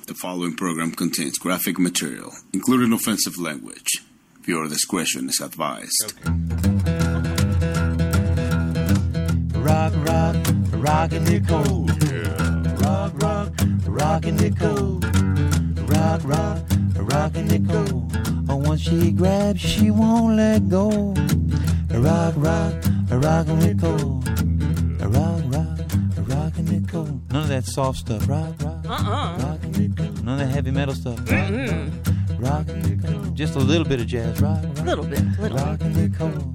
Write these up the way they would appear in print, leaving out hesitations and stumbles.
The following program contains graphic material, including offensive language. Viewer discretion is advised. Rock, rock, rockin' Nicole. Rock, rock, rockin' Nicole. Rock, rock, rockin' Nicole. Oh, once she grabs, she won't let go. Rock, rock, rockin' Nicole. Rock, rock, rockin' Nicole. None of that soft stuff. Rock, rock, rockin' Nicole. None of that heavy metal stuff. Rockin' Nicole. Just a little bit of jazz. Rock, rock, little bit. rockin' Nicole.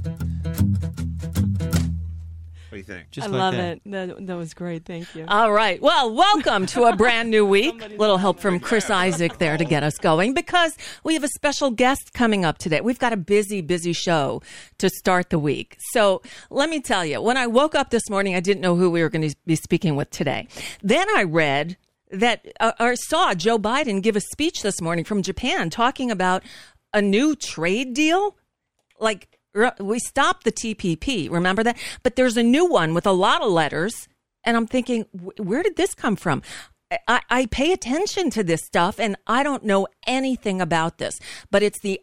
What do you think? I love it. That was great. Thank you. All right. Well, welcome to a brand new week. Little help from Chris Isaac there to get us going because we have a special guest coming up today. We've got a busy, busy show to start the week. So let me tell you, when I woke up this morning, I didn't know who we were going to be speaking with today. Then I read that or saw Joe Biden give a speech this morning from Japan talking about a new trade deal. Like, we stopped the TPP, remember that? But there's a new one with a lot of letters. And I'm thinking, where did this come from? I pay attention to this stuff, and I don't know anything about this. But it's the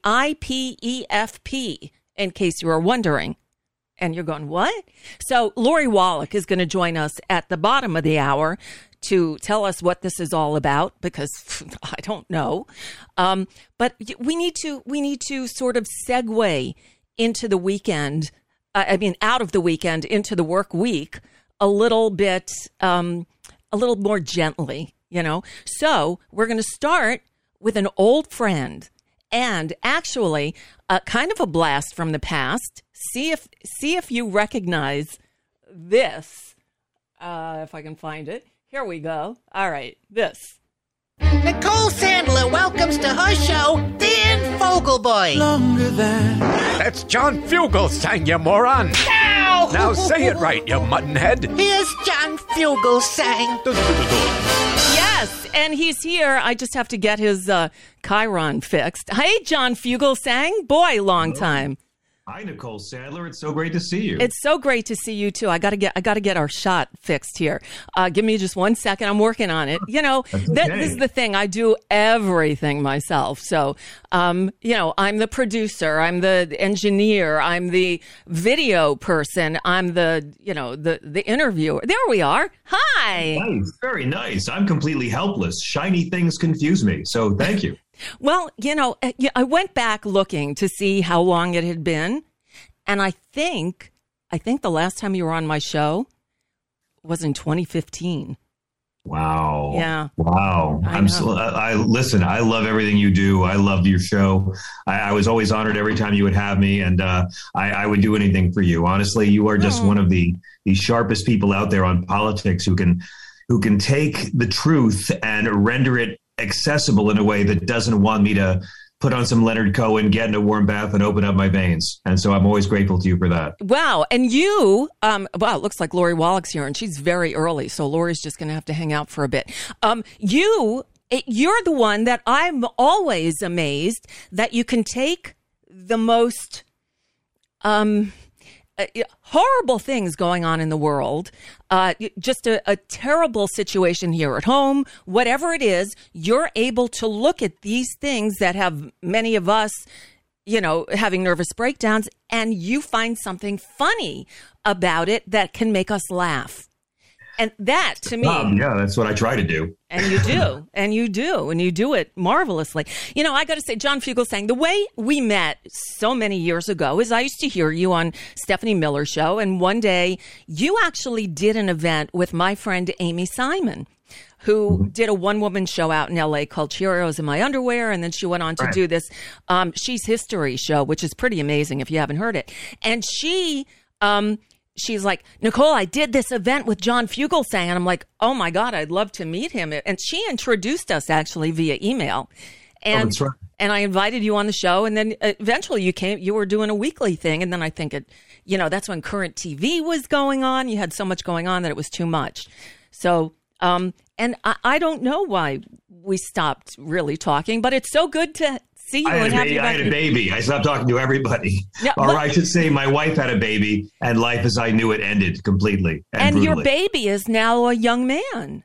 IPEFP, in case you were wondering. And you're going, what? So Lori Wallach is going to join us at the bottom of the hour to tell us what this is all about, because I don't know. But we need to sort of segue into the weekend, out of the weekend into the work week a little bit, a little more gently, you know. So we're going to start with an old friend and actually kind of a blast from the past. See if you recognize this. If I can find it. Here we go. All right, this. Nicole Sandler welcomes to her show Dan Fogelboy. Longer than That's John Fugelsang, you moron! Ow! Now say it right, you muttonhead! Here's John Fugelsang. Yes, and he's here. I just have to get his Chiron fixed. Hey, John Fugelsang. Boy, long time. Hi, Nicole Sandler. It's so great to see you. It's so great to see you too. I gotta get our shot fixed here. Give me just 1 second. I'm working on it. You know, this is the thing. I do everything myself. So, I'm the producer. I'm the engineer. I'm the video person. I'm the interviewer. There we are. Hi. Nice. Very nice. I'm completely helpless. Shiny things confuse me. So thank you. Well, I went back looking to see how long it had been, and I think the last time you were on my show was in 2015. Wow. Yeah. Wow. Listen, I love everything you do. I loved your show. I was always honored every time you would have me, and I would do anything for you. Honestly, you are just one of the sharpest people out there on politics who can take the truth and render it accessible in a way that doesn't want me to put on some Leonard Cohen, get in a warm bath, and open up my veins. And so I'm always grateful to you for that. Wow. And you, it looks like Lori Wallach's here, and she's very early, so Lori's just going to have to hang out for a bit. You're the one that I'm always amazed that you can take the most horrible things going on in the world, just a terrible situation here at home, whatever it is, you're able to look at these things that have many of us, having nervous breakdowns, and you find something funny about it that can make us laugh. And that, to me... yeah, that's what I try to do. And you do. And you do it marvelously. I got to say, John Fugelsang, the way we met so many years ago is I used to hear you on Stephanie Miller's show. And one day you actually did an event with my friend Amy Simon, who did a one-woman show out in L.A. called Cheerios in My Underwear. And then she went on to do this She's History show, which is pretty amazing if you haven't heard it. And she's like, Nicole, I did this event with John Fugelsang. And I'm like, oh, my God, I'd love to meet him. And she introduced us actually via email. And, that's right. And I invited you on the show. And then eventually you were doing a weekly thing. And then I think that's when Current TV was going on. You had so much going on that it was too much. So, and I don't know why we stopped really talking, but it's so good to see you. I had a baby. I stopped talking to everybody. Yeah, or I should say my wife had a baby, and life as I knew it ended completely. And brutally. Your baby is now a young man. He's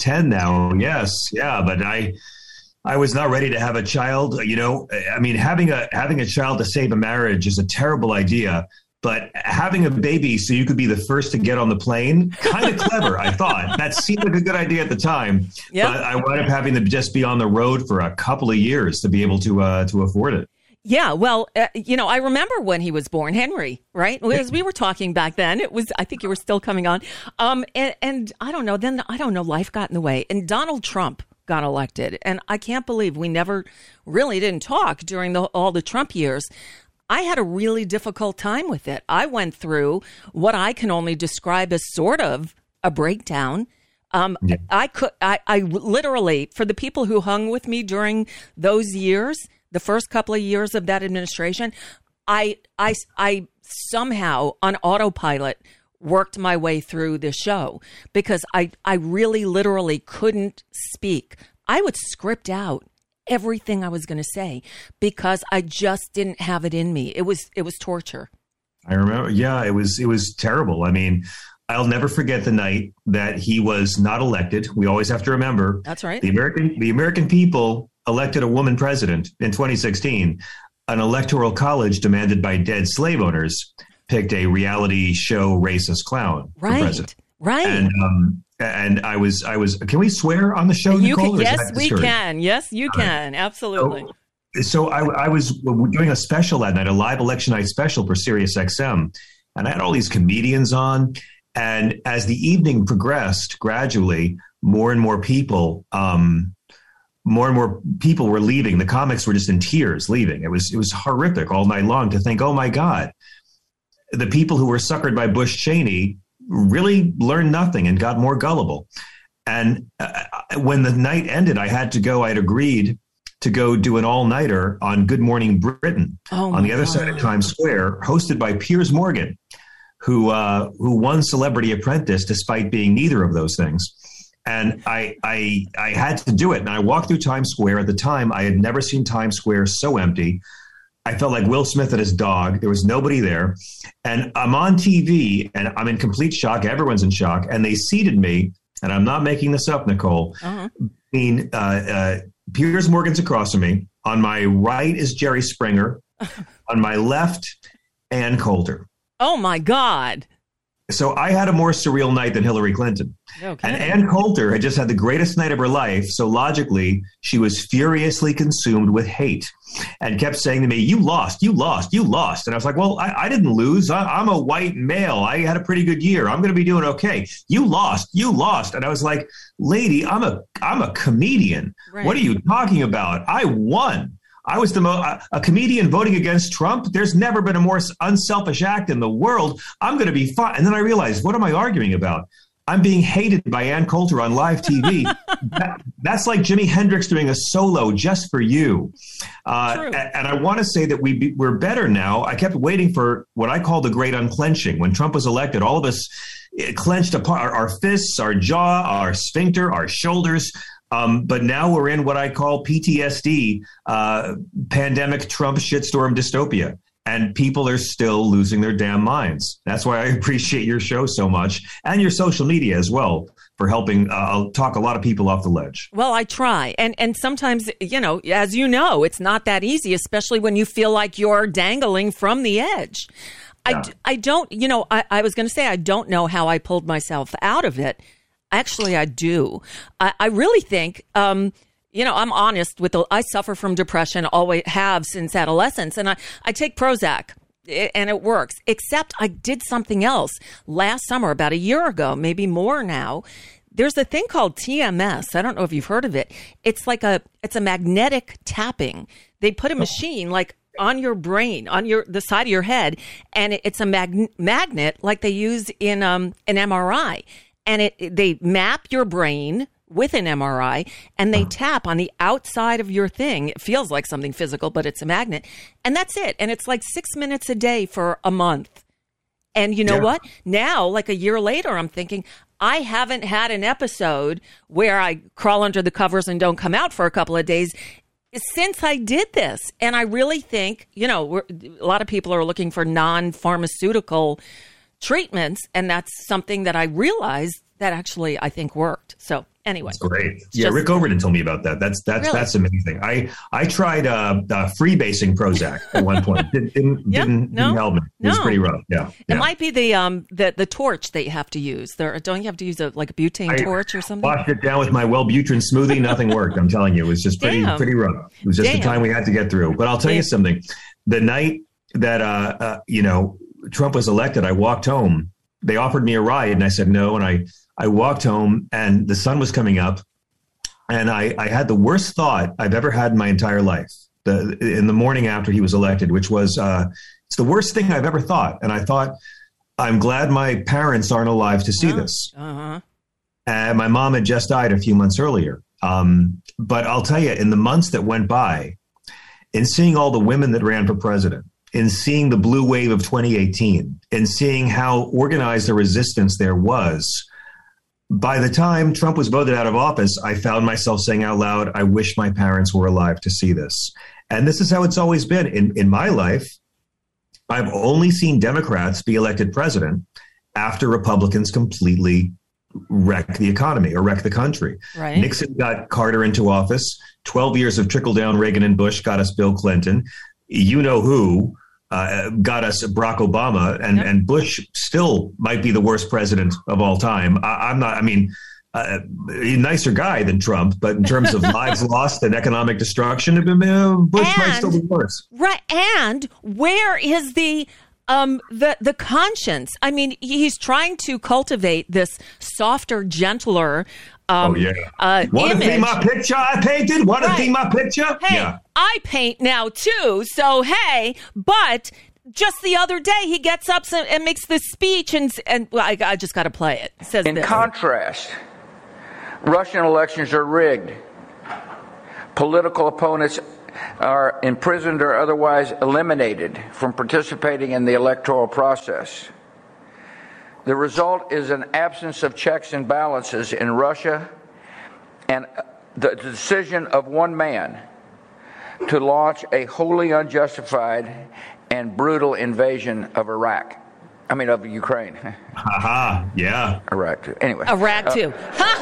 10 now. Yes. Yeah. But I was not ready to have a child. You know, I mean, having a child to save a marriage is a terrible idea. But having a baby so you could be the first to get on the plane, kind of clever, I thought. That seemed like a good idea at the time. Yep. But I wound up having to just be on the road for a couple of years to be able to afford it. Yeah, well, I remember when he was born, Henry, right? As we were talking back then, I think you were still coming on. And I don't know, life got in the way. And Donald Trump got elected. And I can't believe we never really didn't talk during all the Trump years. I had a really difficult time with it. I went through what I can only describe as sort of a breakdown. I literally, for the people who hung with me during those years, the first couple of years of that administration, I somehow on autopilot worked my way through the show because I really literally couldn't speak. I would script out everything I was going to say because I just didn't have it in me. It was torture. I remember. Yeah, it was terrible. I mean, I'll never forget the night that he was not elected. We always have to remember. That's right. The American people elected a woman president in 2016. An electoral college demanded by dead slave owners picked a reality show racist clown for president. Right. And I was. Can we swear on the show, Nicole? Yes, we can. Yes, you can. Absolutely. So I was doing a special that night, a live election night special for Sirius XM, and I had all these comedians on. And as the evening progressed, gradually, more and more people were leaving. The comics were just in tears leaving. It was horrific all night long to think, oh my God, the people who were suckered by Bush Cheney really learned nothing and got more gullible. And when the night ended, I had agreed to go do an all-nighter on Good Morning Britain on the other side of Times Square, hosted by Piers Morgan, who won Celebrity Apprentice despite being neither of those things. And I had to do it. And I walked through Times Square. At the time, I had never seen Times Square so empty. I felt like Will Smith and his dog. There was nobody there. And I'm on TV and I'm in complete shock. Everyone's in shock. And they seated me, and I'm not making this up, Nicole. Piers Morgan's across from me. On my right is Jerry Springer. On my left, Ann Coulter. Oh, my God. So I had a more surreal night than Hillary Clinton. Okay. And Ann Coulter had just had the greatest night of her life. So logically, she was furiously consumed with hate and kept saying to me, you lost, you lost, you lost. And I was like, well, I didn't lose. I'm a white male. I had a pretty good year. I'm going to be doing okay. You lost, you lost. And I was like, lady, I'm a comedian. Right. What are you talking about? I won. I was a comedian voting against Trump. There's never been a more unselfish act in the world. I'm going to be fine. And then I realized, what am I arguing about? I'm being hated by Ann Coulter on live TV. That's like Jimi Hendrix doing a solo just for you. And I want to say that we're better now. I kept waiting for what I call the great unclenching. When Trump was elected, all of us clenched apart our fists, our jaw, our sphincter, our shoulders. But now we're in what I call PTSD, pandemic Trump shitstorm dystopia. And people are still losing their damn minds. That's why I appreciate your show so much and your social media as well for helping talk a lot of people off the ledge. Well, I try. And sometimes, as you know, it's not that easy, especially when you feel like you're dangling from the edge. Yeah. I don't, I was going to say, I don't know how I pulled myself out of it. Actually, I do. I really think, I'm honest I suffer from depression, always have since adolescence, and I take Prozac and it works, except I did something else last summer, about a year ago, maybe more now. There's a thing called TMS. I don't know if you've heard of it. It's it's a magnetic tapping. They put a machine on your brain, on the side of your head, and it's a magnet like they use in an MRI. And they map your brain with an MRI, and they tap on the outside of your thing. It feels like something physical, but it's a magnet. And that's it. And it's like 6 minutes a day for a month. And you know what? Now, like a year later, I'm thinking, I haven't had an episode where I crawl under the covers and don't come out for a couple of days since I did this. And I really think, a lot of people are looking for non-pharmaceutical treatments, and that's something that I realized that actually I think worked. So Anyway. That's great. Yeah, Rick Overton told me about that. That's amazing. I tried freebasing Prozac at one point. Didn't help me. It was pretty rough. Yeah. It might be the torch that you have to use. Don't you have to use a butane torch or something? Washed it down with my Wellbutrin smoothie. Nothing worked. I'm telling you, it was just pretty rough. It was just the time we had to get through. But I'll tell you something. The night that Trump was elected, I walked home. They offered me a ride, and I said no. And I walked home, and the sun was coming up, and I had the worst thought I've ever had in my entire life. In the morning after he was elected, which was it's the worst thing I've ever thought. And I thought, I'm glad my parents aren't alive to see this. And my mom had just died a few months earlier. But I'll tell you, in the months that went by, in seeing all the women that ran for president, in seeing the blue wave of 2018, in seeing how organized the resistance there was, by the time Trump was voted out of office, I found myself saying out loud, I wish my parents were alive to see this. And this is how it's always been. In my life, I've only seen Democrats be elected president after Republicans completely wreck the economy or wreck the country. Right. Nixon got Carter into office. 12 years of trickle-down Reagan and Bush got us Bill Clinton. You know who got us Barack Obama, and Bush still might be the worst president of all time. A nicer guy than Trump, but in terms of lives lost and economic destruction, Bush might still be worse. Right. And where is the conscience? I mean, he's trying to cultivate this softer, gentler Want to see my picture I painted? Want to see my picture? Hey, I paint now too. So, hey, but just the other day he gets up and makes this speech and I just got to play it. It says in contrast, Russian elections are rigged. Political opponents are imprisoned or otherwise eliminated from participating in the electoral process. The result is an absence of checks and balances in Russia and the decision of one man to launch a wholly unjustified and brutal invasion of of Ukraine. Yeah. Iraq too. Anyway. Iraq too.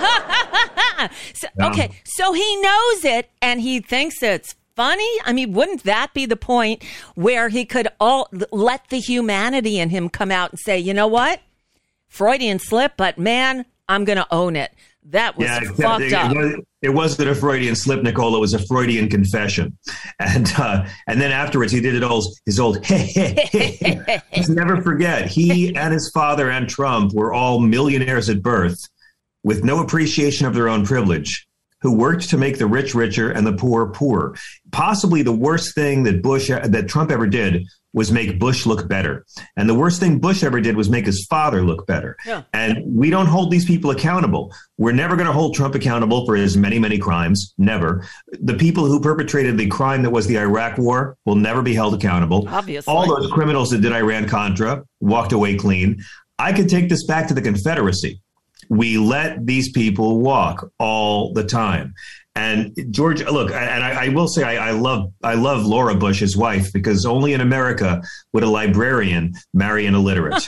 Okay, so he knows it and he thinks it's funny. I mean, wouldn't that be the point where he could let the humanity in him come out and say, you know what? Freudian slip, but man, I'm going to own it. That was fucked up. It wasn't a Freudian slip, Nicole. It was a Freudian confession. And then afterwards, he did his old hey. Never forget, he and his father and Trump were all millionaires at birth with no appreciation of their own privilege, who worked to make the rich richer and the poor poorer. Possibly the worst thing that Trump ever did was make Bush look better. And the worst thing Bush ever did was make his father look better. Yeah. And we don't hold these people accountable. We're never going to hold Trump accountable for his many, many crimes. Never. The people who perpetrated the crime that was the Iraq War will never be held accountable. Obviously. All those criminals that did Iran-Contra walked away clean. I could take this back to the Confederacy. We let these people walk all the time. And George, look, and I will say I love Laura Bush, his wife, because only in America would a librarian marry an illiterate.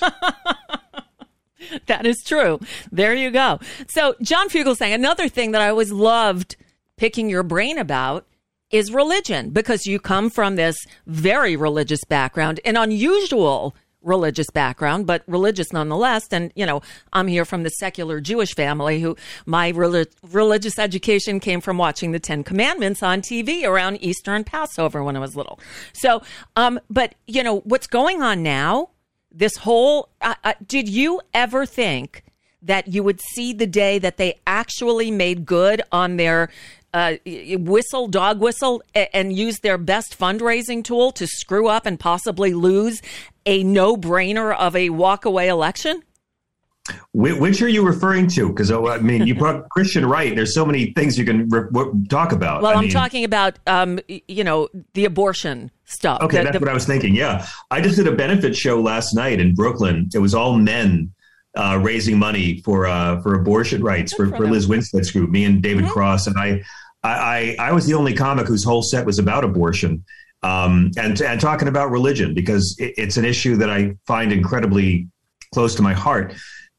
That is true. There you go. So John Fugelsang, another thing that I always loved picking your brain about is religion, because you come from this very religious background, an unusual religious background, but religious nonetheless. And, I'm here from the secular Jewish family who my religious education came from watching the 10 Commandments on TV around Easter and Passover when I was little. So, but what's going on now, this whole, did you ever think that you would see the day that they actually made good on their dog whistle, and use their best fundraising tool to screw up and possibly lose a no-brainer of a walk-away election? Which are you referring to? Because, you brought Christian right. There's so many things you can talk about. Well, I'm talking about, the abortion stuff. Okay, that's what I was thinking, yeah. I just did a benefit show last night in Brooklyn. It was all men raising money for abortion rights for Liz Winstead's group, me and David Cross. And I was the only comic whose whole set was about abortion. And talking about religion, because it's an issue that I find incredibly close to my heart.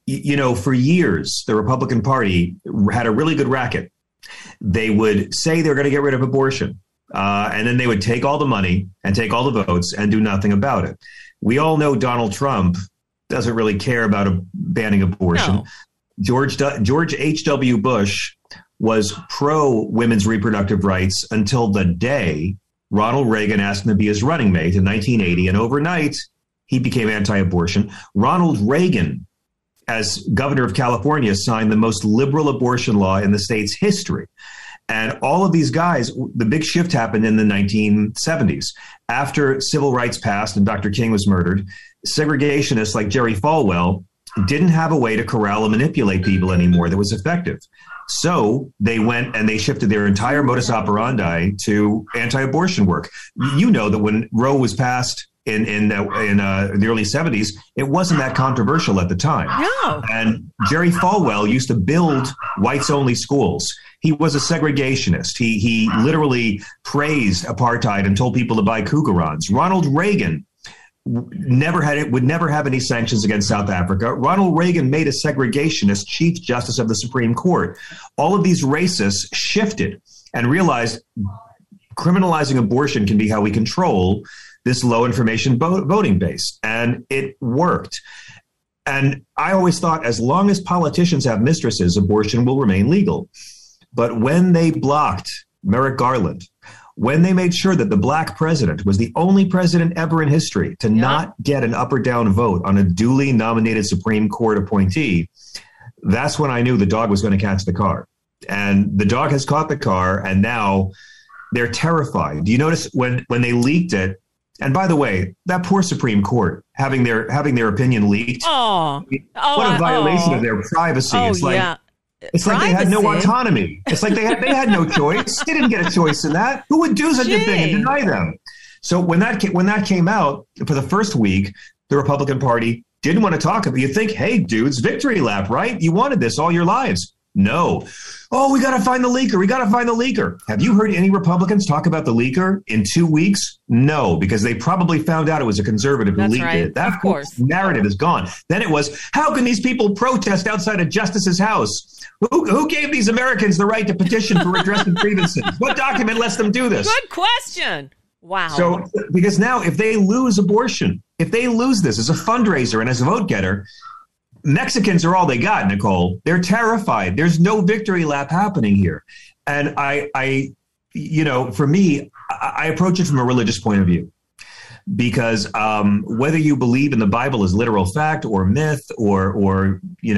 for years, the Republican Party had a really good racket. They would say they're going to get rid of abortion, and then they would take all the money and take all the votes and do nothing about it. We all know Donald Trump doesn't really care about banning abortion. No. George H.W. Bush was pro women's reproductive rights until the day Ronald Reagan asked him to be his running mate in 1980, and overnight he became anti-abortion. Ronald Reagan, as governor of California, signed the most liberal abortion law in the state's history. And all of these guys, the big shift happened in the 1970s. After civil rights passed and Dr. King was murdered, segregationists like Jerry Falwell didn't have a way to corral and manipulate people anymore that was effective. So they went and they shifted their entire modus operandi to anti-abortion work. You know that when Roe was passed in the early 70s, it wasn't that controversial at the time. No. And Jerry Falwell used to build whites-only schools. He was a segregationist. He literally praised apartheid and told people to buy Cougarons. Ronald Reagan would never have any sanctions against South Africa. Ronald Reagan made a segregationist Chief Justice of the Supreme Court. All of these racists shifted and realized criminalizing abortion can be how we control this low information voting base. And it worked. And I always thought as long as politicians have mistresses, abortion will remain legal. But when they blocked Merrick Garland, when they made sure that the black president was the only president ever in history to not get an up or down vote on a duly nominated Supreme Court appointee, that's when I knew the dog was going to catch the car. And the dog has caught the car, and now they're terrified. Do you notice when they leaked it? And by the way, that poor Supreme Court having their opinion leaked. What a violation of their privacy. It's like they had no autonomy. It's like they had no choice. They didn't get a choice in that. Who would do such a thing and deny them? So when that came out for the first week, the Republican Party didn't want to talk about it. You think, hey, dudes, victory lap, right? You wanted this all your lives. No. Oh, we got to find the leaker. We got to find the leaker. Have you heard any Republicans talk about the leaker in 2 weeks? No, because they probably found out it was a conservative who leaked it. That narrative is gone. Then it was, how can these people protest outside a justice's house? Who gave these Americans the right to petition for redress of grievances? What document lets them do this? Good question. Wow. So, because now if they lose abortion, if they lose this as a fundraiser and as a vote getter, Mexicans are all they got, Nicole. They're terrified. There's no victory lap happening here. And for me, I approach it from a religious point of view. Because whether you believe in the Bible as literal fact or myth or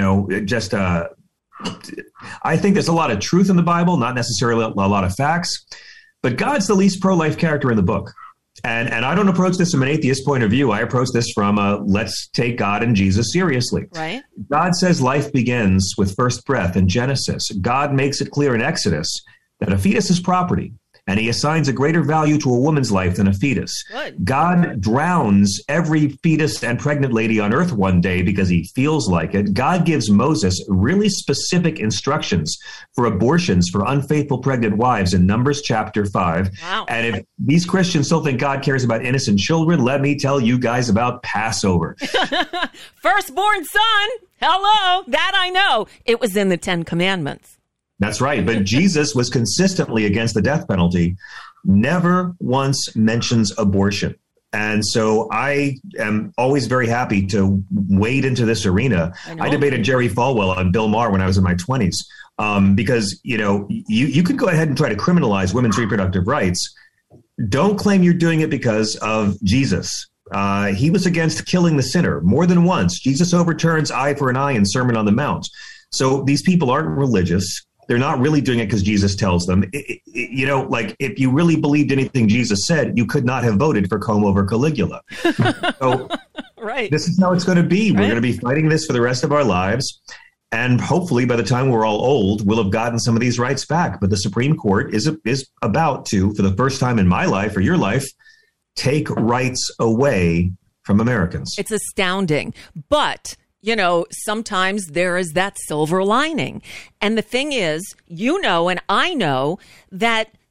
I think there's a lot of truth in the Bible, not necessarily a lot of facts, but God's the least pro-life character in the book. And I don't approach this from an atheist point of view. I approach this from let's take God and Jesus seriously. Right. God says life begins with first breath in Genesis. God makes it clear in Exodus that a fetus is property, and he assigns a greater value to a woman's life than a fetus. Good. God drowns every fetus and pregnant lady on earth one day because he feels like it. God gives Moses really specific instructions for abortions for unfaithful pregnant wives in Numbers chapter 5. Wow. And if these Christians still think God cares about innocent children, let me tell you guys about Passover. Firstborn son. Hello. That I know. It was in the 10 Commandments. That's right. But Jesus was consistently against the death penalty, never once mentions abortion. And so I am always very happy to wade into this arena. I debated Jerry Falwell on Bill Maher when I was in my 20s because, you could go ahead and try to criminalize women's reproductive rights. Don't claim you're doing it because of Jesus. He was against killing the sinner more than once. Jesus overturns eye for an eye in Sermon on the Mount. So these people aren't religious. They're not really doing it because Jesus tells them. If you really believed anything Jesus said, you could not have voted for Como over Caligula. So right. This is how it's going to be. Right. We're going to be fighting this for the rest of our lives. And hopefully by the time we're all old, we'll have gotten some of these rights back. But the Supreme Court is about to, for the first time in my life or your life, take rights away from Americans. It's astounding. But sometimes there is that silver lining. And the thing is, and I know that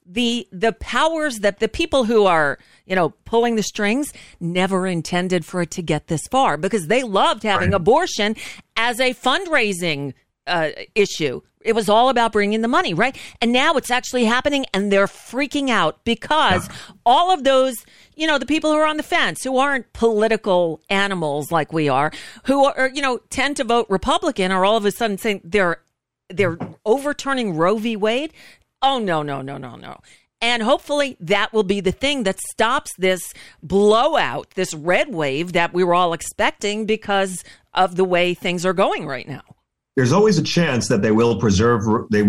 the powers that the people who are, pulling the strings never intended for it to get this far, because they loved having abortion as a fundraising issue. It was all about bringing the money, right? And now it's actually happening, and they're freaking out because all of those, the people who are on the fence, who aren't political animals like we are, who are, tend to vote Republican, are all of a sudden saying they're overturning Roe v. Wade. Oh, no. And hopefully that will be the thing that stops this blowout, this red wave that we were all expecting because of the way things are going right now. There's always a chance that they will preserve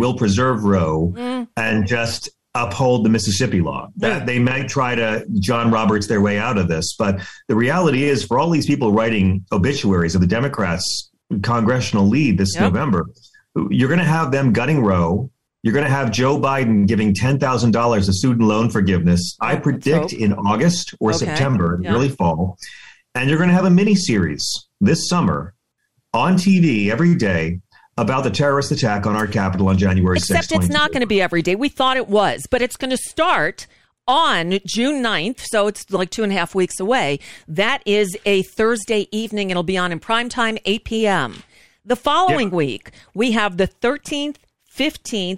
Roe and just uphold the Mississippi law. That they might try to John Roberts their way out of this. But the reality is, for all these people writing obituaries of the Democrats' congressional lead this November, you're going to have them gutting Roe. You're going to have Joe Biden giving $10,000 of student loan forgiveness, I predict in August or September, early fall. And you're going to have a mini series this summer on TV every day about the terrorist attack on our Capitol on January 6th. Except it's not going to be every day. We thought it was, but it's going to start on June 9th, so it's like 2.5 weeks away. That is a Thursday evening. It'll be on in prime time, 8 p.m. The following week, we have the 13th, 15th,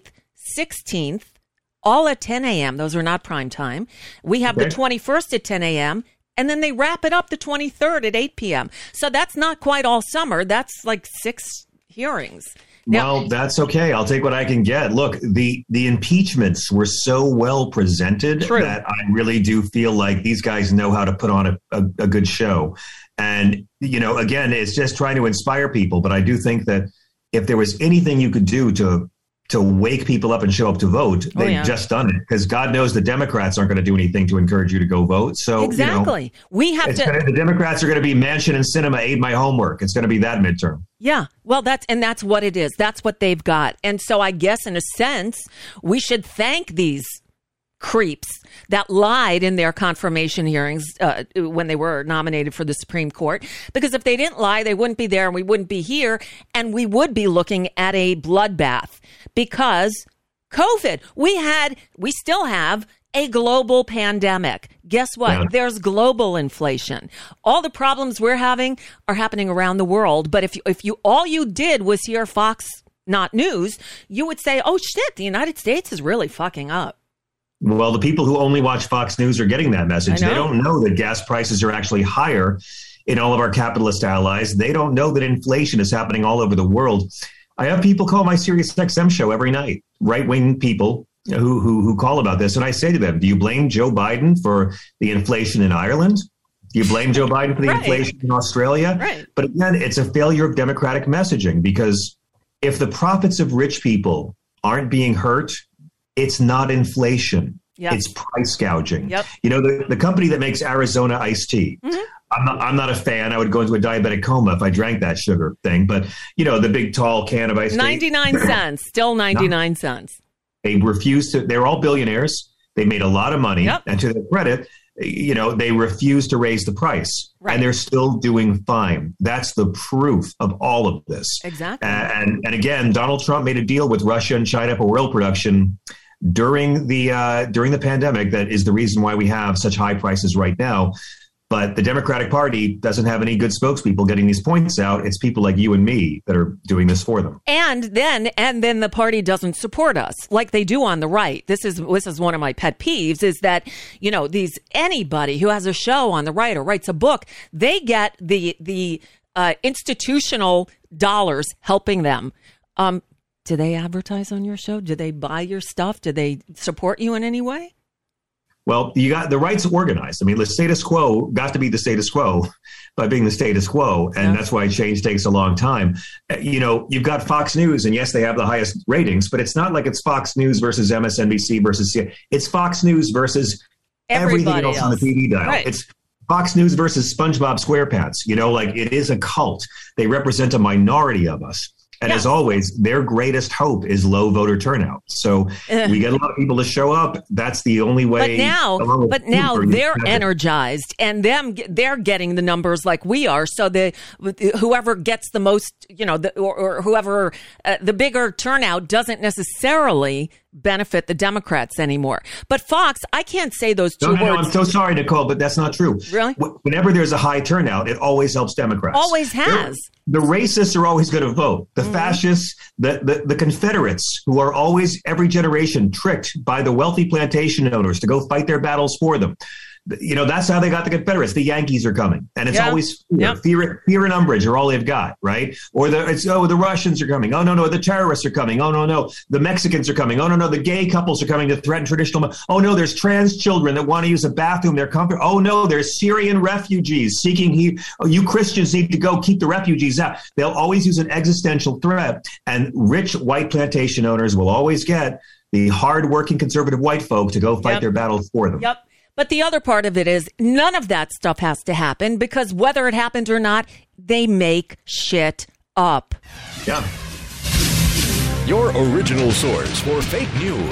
16th, all at 10 a.m. Those are not prime time. We have the 21st at 10 a.m., and then they wrap it up the 23rd at 8 p.m. So that's not quite all summer. That's like 6 hearings. Now, well, that's okay. I'll take what I can get. Look, the impeachments were so well presented that I really do feel like these guys know how to put on a good show. And, again, it's just trying to inspire people. But I do think that if there was anything you could do to wake people up and show up to vote, they've just done it, because God knows the Democrats aren't going to do anything to encourage you to go vote. So exactly, we have to. The Democrats are going to be Manchin and Sinema aid my homework. It's going to be that midterm. Yeah, well, that's what it is. That's what they've got. And so I guess in a sense, we should thank these creeps that lied in their confirmation hearings when they were nominated for the Supreme Court, because if they didn't lie, they wouldn't be there and we wouldn't be here, and we would be looking at a bloodbath because COVID, we still have a global pandemic. Guess what? Yeah. There's global inflation. All the problems we're having are happening around the world. But if you all you did was hear Fox not news, you would say, oh shit, the United States is really fucking up. Well, the people who only watch Fox News are getting that message. They don't know that gas prices are actually higher in all of our capitalist allies. They don't know that inflation is happening all over the world. I have people call my SiriusXM show every night, right-wing people who call about this. And I say to them, do you blame Joe Biden for the inflation in Ireland? Do you blame Joe Biden for the inflation in Australia? Right. But again, it's a failure of democratic messaging, because if the profits of rich people aren't being hurt, it's not inflation. Yep. It's price gouging. Yep. The company that makes Arizona iced tea. Mm-hmm. I'm not a fan. I would go into a diabetic coma if I drank that sugar thing. But, the big tall can of iced tea. 99 cents. Still 99 cents. They refused to. They're all billionaires. They made a lot of money. Yep. And to their credit, they refused to raise the price. Right. And they're still doing fine. That's the proof of all of this. Exactly. And again, Donald Trump made a deal with Russia and China for oil production during the pandemic. That is the reason why we have such high prices right now. But the Democratic Party doesn't have any good spokespeople getting these points out. It's people like you and me that are doing this for them. And then the party doesn't support us like they do on the right. This is one of my pet peeves, is that, anybody who has a show on the right or writes a book, they get the institutional dollars helping them. Do they advertise on your show? Do they buy your stuff? Do they support you in any way? Well, you got the right's organized. I mean, the status quo got to be the status quo by being the status quo. And that's why change takes a long time. You've got Fox News, and yes, they have the highest ratings, but it's not like it's Fox News versus MSNBC versus CNN. It's Fox News versus everything else on the TV dial. Right. It's Fox News versus SpongeBob SquarePants. It is a cult. They represent a minority of us. And as always, their greatest hope is low voter turnout. So we get a lot of people to show up. That's the only way. But now they're energized, and they're getting the numbers like we are. So whoever gets the most, or whoever the bigger turnout doesn't necessarily benefit the Democrats anymore. But Fox, I can't say those two words. No, I'm so sorry, Nicole, but that's not true. Really? Whenever there's a high turnout, it always helps Democrats. Always has. The racists are always going to vote. The fascists, the Confederates, who are always, every generation, tricked by the wealthy plantation owners to go fight their battles for them. That's how they got the Confederates. The Yankees are coming. And it's always fear and umbrage are all they've got, right? Or the Russians are coming. Oh, no, the terrorists are coming. Oh, no, the Mexicans are coming. Oh, no, the gay couples are coming to threaten traditional. Oh, no, there's trans children that want to use a bathroom. They're comfort. Oh, no, there's Syrian refugees seeking you Christians need to go keep the refugees out. They'll always use an existential threat. And rich white plantation owners will always get the hardworking conservative white folk to go fight their battles for them. Yep. But the other part of it is none of that stuff has to happen because whether it happens or not, they make shit up. Yeah. Your original source for fake news.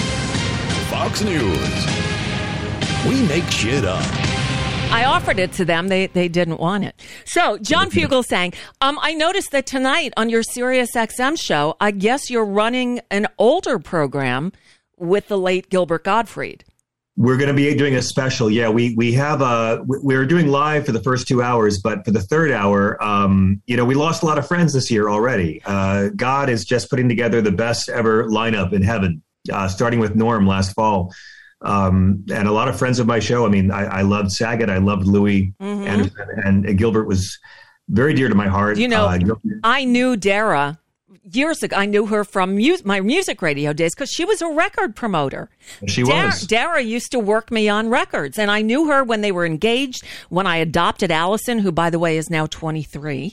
Fox News. We make shit up. I offered it to them. They didn't want it. So John Fugelsang, I noticed that tonight on your Sirius XM show, I guess you're running an older program with the late Gilbert Gottfried. We're going to be doing a special. Yeah, we have we're doing live for the first 2 hours, but for the third hour, we lost a lot of friends this year already. God is just putting together the best ever lineup in heaven, starting with Norm last fall. And a lot of friends of my show. I mean, I loved Saget. I loved Louis Anderson, and Gilbert was very dear to my heart. I knew Dara years ago. I knew her from my music radio days because she was a record promoter. She was. Dara used to work me on records, and I knew her when they were engaged, when I adopted Allison, who, by the way, is now 23.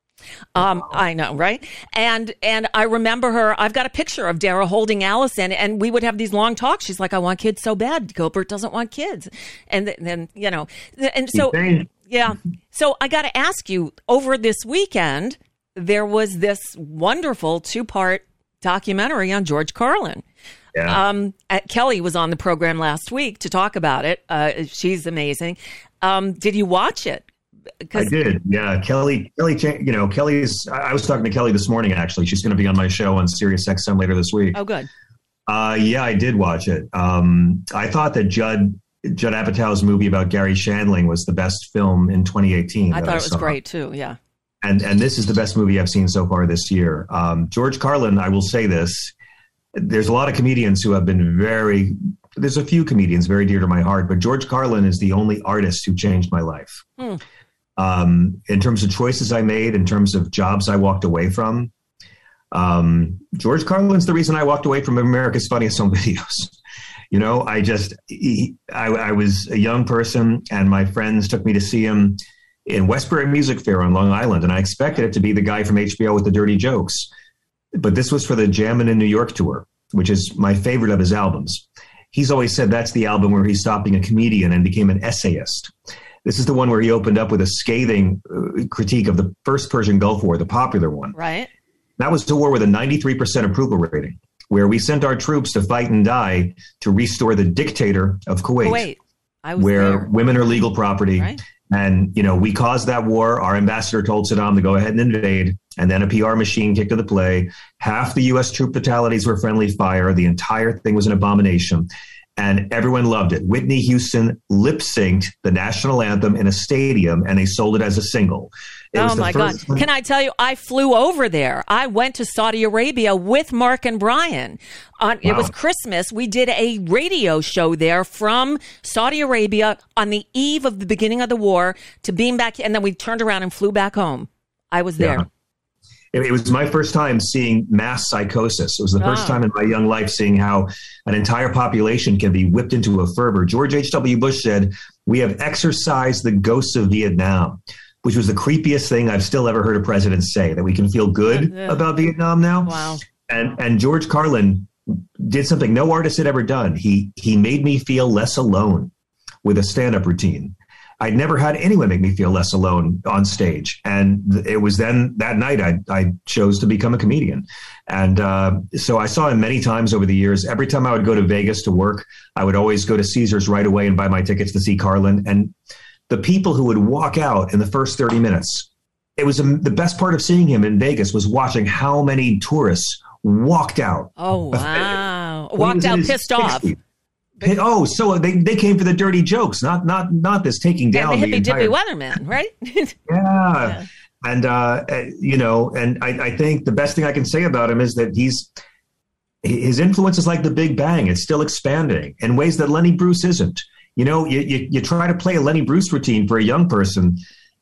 I know, right? And I remember her. I've got a picture of Dara holding Allison, and we would have these long talks. She's like, I want kids so bad. Gilbert doesn't want kids. And then, and so, yeah. So I got to ask you, over this weekend, there was this wonderful 2-part documentary on George Carlin. Yeah. Kelly was on the program last week to talk about it. She's amazing. Did you watch it? I did. Yeah. Kelly's, I was talking to Kelly this morning, actually. She's going to be on my show on Sirius XM later this week. Oh, good. Yeah, I did watch it. I thought that Judd Apatow's movie about Gary Shandling was the best film in 2018. I thought it was great too. Yeah. And this is the best movie I've seen so far this year. George Carlin, I will say this. There's a lot of comedians who have been there's a few comedians very dear to my heart, but George Carlin is the only artist who changed my life. In terms of choices I made, in terms of jobs I walked away from. George Carlin's the reason I walked away from America's Funniest Home Videos. I was a young person and my friends took me to see him in Westbury Music Fair on Long Island. And I expected it to be the guy from HBO with the dirty jokes. But this was for the Jammin' in New York tour, which is my favorite of his albums. He's always said that's the album where he stopped being a comedian and became an essayist. This is the one where he opened up with a scathing critique of the first Persian Gulf War, the popular one. Right. That was a war with a 93% approval rating, where we sent our troops to fight and die to restore the dictator of Kuwait. Where women are legal property. Right. And, we caused that war. Our ambassador told Saddam to go ahead and invade. And then a PR machine kicked into play. Half the U.S. troop fatalities were friendly fire. The entire thing was an abomination. And everyone loved it. Whitney Houston lip-synced the national anthem in a stadium, and they sold it as a single. Oh, my God. Can I tell you, I flew over there. I went to Saudi Arabia with Mark and Brian. It was Christmas. We did a radio show there from Saudi Arabia on the eve of the beginning of the war to beam back. And then we turned around and flew back home. I was there. Yeah. It was my first time seeing mass psychosis. It was the first time in my young life seeing how an entire population can be whipped into a fervor. George H.W. Bush said, "We have exorcised the ghosts of Vietnam," which was the creepiest thing I've still ever heard a president say, that we can feel good about Vietnam now. Wow. And George Carlin did something no artist had ever done. He made me feel less alone with a stand-up routine. I'd never had anyone make me feel less alone on stage. And it was then that night I chose to become a comedian. And so I saw him many times over the years. Every time I would go to Vegas to work, I would always go to Caesars right away and buy my tickets to see Carlin. And the people who would walk out in the first 30 minutes, it was the best part of seeing him in Vegas was watching how many tourists walked out. Oh, wow. Walked out pissed 60s. Off. Oh, so they came for the dirty jokes, not this taking down the hippy dippy weatherman, right? Yeah. And, and I think the best thing I can say about him is that his influence is like the Big Bang. It's still expanding in ways that Lenny Bruce isn't. You know, you try to play a Lenny Bruce routine for a young person.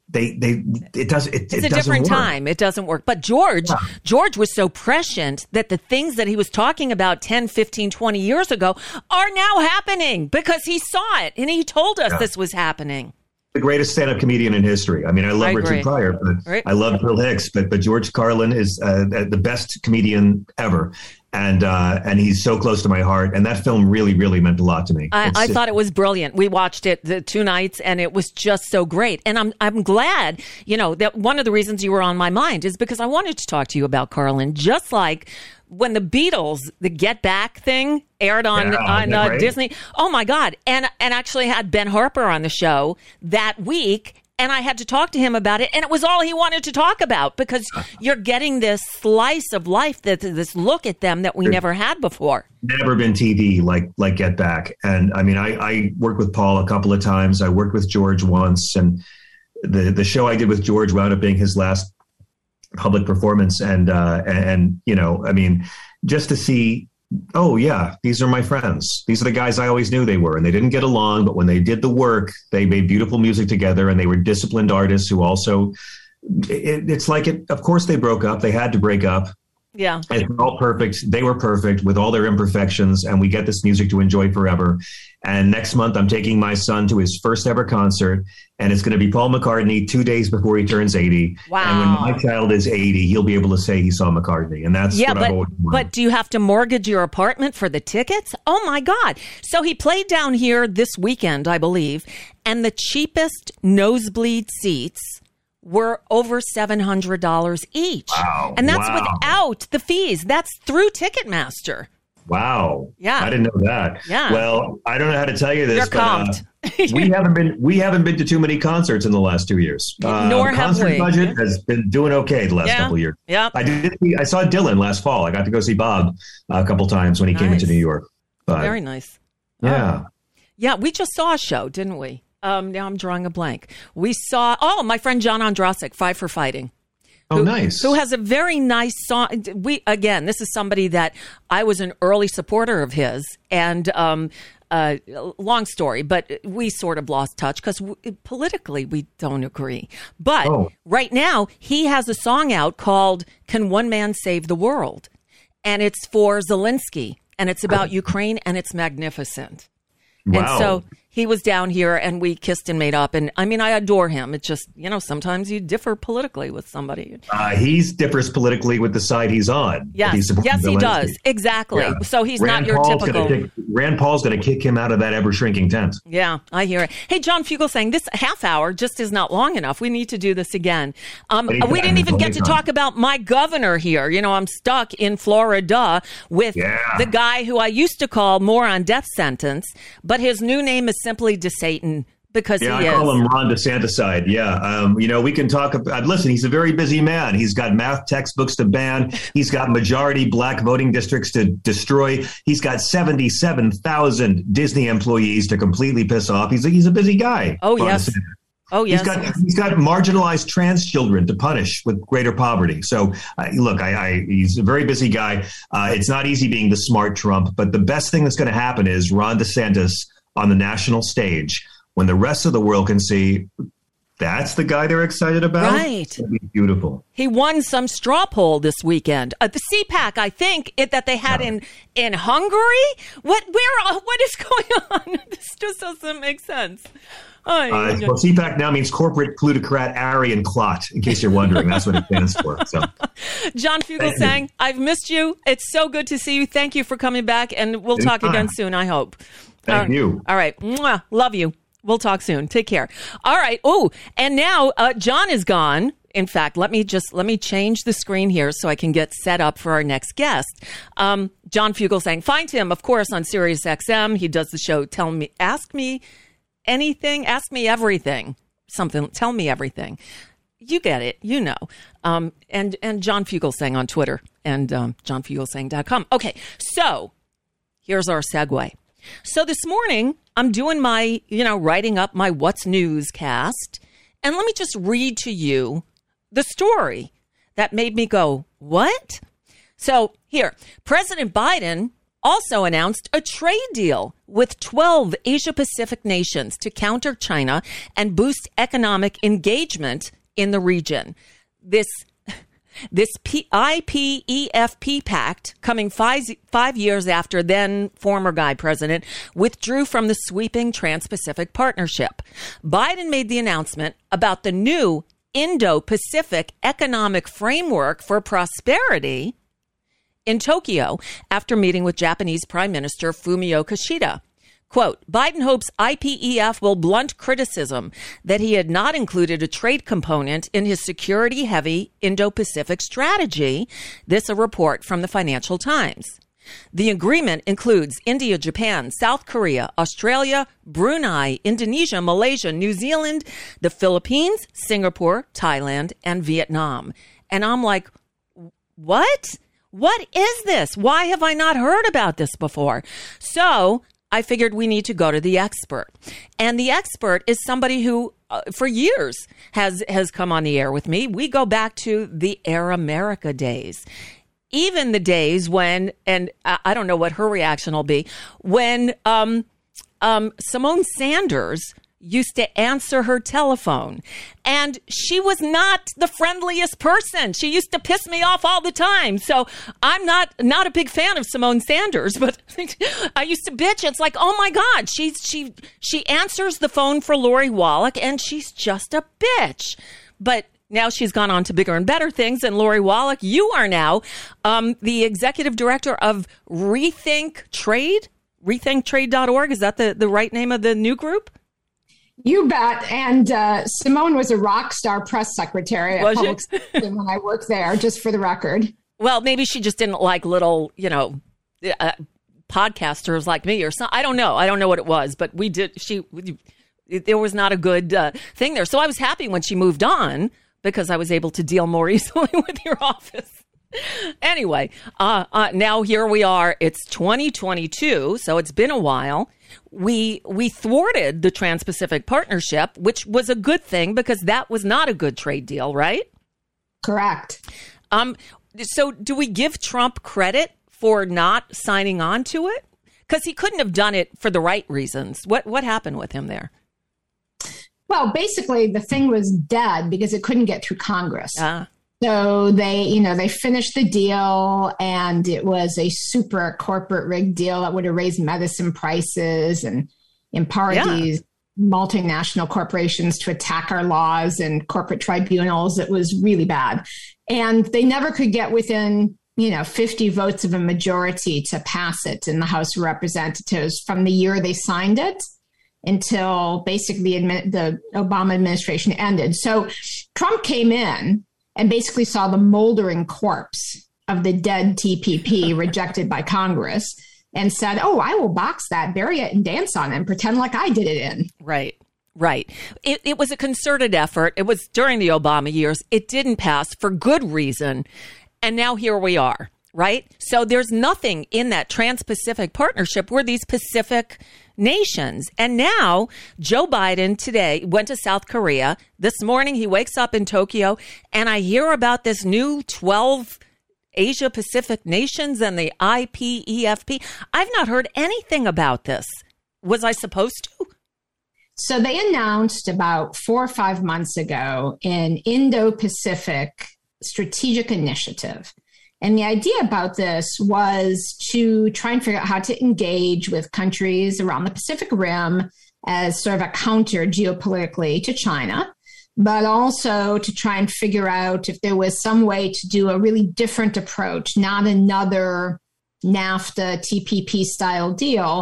It's a different time. It doesn't work. But George was so prescient that the things that he was talking about 10, 15, 20 years ago are now happening because he saw it and he told us this was happening. The greatest stand-up comedian in history. I mean, I love Richard Pryor, but I love Bill Hicks, but George Carlin is the best comedian ever. And he's so close to my heart. And that film really, really meant a lot to me. I thought it was brilliant. We watched it the 2 nights and it was just so great. And I'm glad, that one of the reasons you were on my mind is because I wanted to talk to you about Carlin, just like when the Beatles, the Get Back thing aired on Disney. Oh my God. And actually had Ben Harper on the show that week. And I had to talk to him about it. And it was all he wanted to talk about because you're getting this slice of life, this look at them that we never had before. Never been TV like Get Back. And I mean, I worked with Paul a couple of times. I worked with George once. And the show I did with George wound up being his last public performance. And I mean, just to see, oh yeah, these are my friends. These are the guys I always knew they were. And they didn't get along, but when they did the work, they made beautiful music together and they were disciplined artists who also, it's like of course they broke up. They had to break up. Yeah. It's all perfect. They were perfect with all their imperfections, and we get this music to enjoy forever. And next month, I'm taking my son to his first ever concert, and it's going to be Paul McCartney 2 days before he turns 80. Wow. And when my child is 80, he'll be able to say he saw McCartney. And that's what I've always wanted. But do you have to mortgage your apartment for the tickets? Oh, my God. So he played down here this weekend, I believe, and the cheapest nosebleed seats were over $700 each. Wow. And that's without the fees. That's through Ticketmaster. Wow. Yeah. I didn't know that. Yeah. Well, I don't know how to tell you this. You're comped. we haven't been to too many concerts in the last 2 years. Nor have we. Concert budget has been doing okay the last couple of years. Yeah. I saw Dylan last fall. I got to go see Bob a couple times when he came into New York. But, very nice. Yeah. Yeah. We just saw a show, didn't we? Now I'm drawing a blank. We saw, my friend John Ondrasik, Five for Fighting. Nice. Who has a very nice song. This is somebody that I was an early supporter of his. And long story, but we sort of lost touch because politically we don't agree. But right now he has a song out called Can One Man Save the World? And it's for Zelensky. And it's about Ukraine and it's magnificent. Wow. And so he was down here and we kissed and made up. And I mean, I adore him. It's just, sometimes you differ politically with somebody. He differs politically with the side he's on. Yes, he does. Exactly. Yeah. So he's not your typical. Rand Paul's going to kick him out of that ever-shrinking tent. Yeah, I hear it. Hey, John Fugelsang, this half hour just is not long enough. We need to do this again. We didn't even get to talk about my governor here. I'm stuck in Florida with the guy who I used to call more on death sentence, but his new name is simply DeSatan because he is. I call him Ron DeSanticide. Yeah. We can talk about, listen, he's a very busy man. He's got math textbooks to ban. He's got majority black voting districts to destroy. He's got 77,000 Disney employees to completely piss off. He's a busy guy. Oh, yes. Oh, yes. He's got marginalized trans children to punish with greater poverty. So, look, he's a very busy guy. It's not easy being the smart Trump, but the best thing that's going to happen is Ron DeSantis on the national stage when the rest of the world can see that's the guy they're excited about. Right. It'll be beautiful. He won some straw poll this weekend. The CPAC, I think, that they had in Hungary. What is going on? This just doesn't make sense. Well, CPAC now means Corporate Plutocrat Aryan Clot, in case you're wondering. That's what it stands for. So, John Fugelsang, I've missed you. It's so good to see you. Thank you for coming back, and we'll talk again soon, I hope. Thank you. All right. Mwah. Love you. We'll talk soon. Take care. All right. Oh, and now John is gone. In fact, let me change the screen here so I can get set up for our next guest. John Fugelsang. Find him, of course, on Sirius XM. He does the show Ask Me Anything, Ask Me Everything. Tell Me Everything. You get it. You know. And John Fugelsang on Twitter and johnfugelsang.com. Okay, so here's our segue. So this morning, I'm doing my, writing up my What's Newscast. And let me just read to you the story that made me go, what? So here, President Biden also announced a trade deal with 12 Asia-Pacific nations to counter China and boost economic engagement in the region. This IPEFP pact, coming 5 years after then former guy president withdrew from the sweeping Trans-Pacific Partnership. Biden made the announcement about the new Indo-Pacific Economic Framework for Prosperity in Tokyo after meeting with Japanese Prime Minister Fumio Kishida. Quote, Biden hopes IPEF will blunt criticism that he had not included a trade component in his security-heavy Indo-Pacific strategy. This a report from the Financial Times. The agreement includes India, Japan, South Korea, Australia, Brunei, Indonesia, Malaysia, New Zealand, the Philippines, Singapore, Thailand, and Vietnam. And I'm like, what? What is this? Why have I not heard about this before? So I figured we need to go to the expert. And the expert is somebody who, for years, has come on the air with me. We go back to the Air America days. Even the days when, and I don't know what her reaction will be, when Simone Sanders used to answer her telephone. And she was not the friendliest person. She used to piss me off all the time. So I'm not a big fan of Simone Sanders, but I used to bitch. It's like, oh my God, she answers the phone for Lori Wallach and she's just a bitch. But now she's gone on to bigger and better things. And Lori Wallach, you are now the executive director of Rethink Trade, rethinktrade.org. Is that the right name of the new group? You bet. And Simone was a rock star press secretary at Public Station when I worked there, just for the record. Well, maybe she just didn't like little, podcasters like me or something. I don't know. I don't know what it was, but there was not a good thing there. So I was happy when she moved on because I was able to deal more easily with your office. Anyway, now here we are. It's 2022, so it's been a while. We thwarted the Trans-Pacific Partnership, which was a good thing because that was not a good trade deal, right? Correct. So do we give Trump credit for not signing on to it? Because he couldn't have done it for the right reasons. What happened with him there? Well, basically, the thing was dead because it couldn't get through Congress. So they finished the deal, and it was a super corporate rigged deal that would have raised medicine prices and empowered these multinational corporations to attack our laws and corporate tribunals. It was really bad. And they never could get within, 50 votes of a majority to pass it in the House of Representatives from the year they signed it until basically the Obama administration ended. So Trump came in and basically saw the moldering corpse of the dead TPP rejected by Congress and said, oh, I will box that, bury it, and dance on it and pretend like I did it in. Right. It was a concerted effort. It was during the Obama years. It didn't pass for good reason. And now here we are, right? So there's nothing in that Trans-Pacific Partnership where these Pacific nations. And now Joe Biden today went to South Korea. This morning he wakes up in Tokyo and I hear about this new 12 Asia Pacific nations and the IPEFP. I've not heard anything about this. Was I supposed to? So they announced about 4 or 5 months ago an Indo-Pacific strategic initiative. And the idea about this was to try and figure out how to engage with countries around the Pacific Rim as sort of a counter geopolitically to China, but also to try and figure out if there was some way to do a really different approach, not another NAFTA TPP style deal,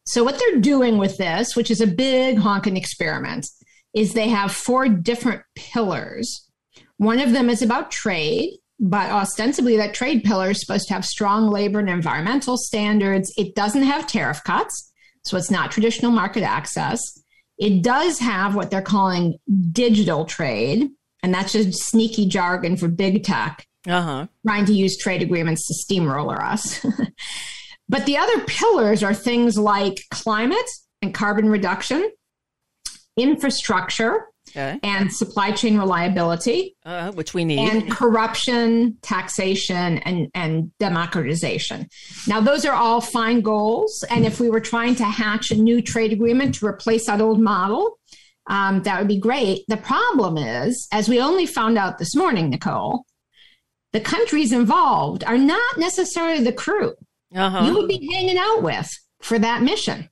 So what they're doing with this, which is a big honking experiment, is they have 4 different pillars. One of them is about trade, but ostensibly that trade pillar is supposed to have strong labor and environmental standards. It doesn't have tariff cuts, so it's not traditional market access. It does have what they're calling digital trade, and that's just sneaky jargon for big tech, trying to use trade agreements to steamroller us. But the other pillars are things like climate and carbon reduction, infrastructure, and supply chain reliability, which we need, and corruption, taxation, and democratization. Now, those are all fine goals. And if we were trying to hatch a new trade agreement to replace that old model, that would be great. The problem is, as we only found out this morning, Nicole, the countries involved are not necessarily the crew you would be hanging out with for that mission.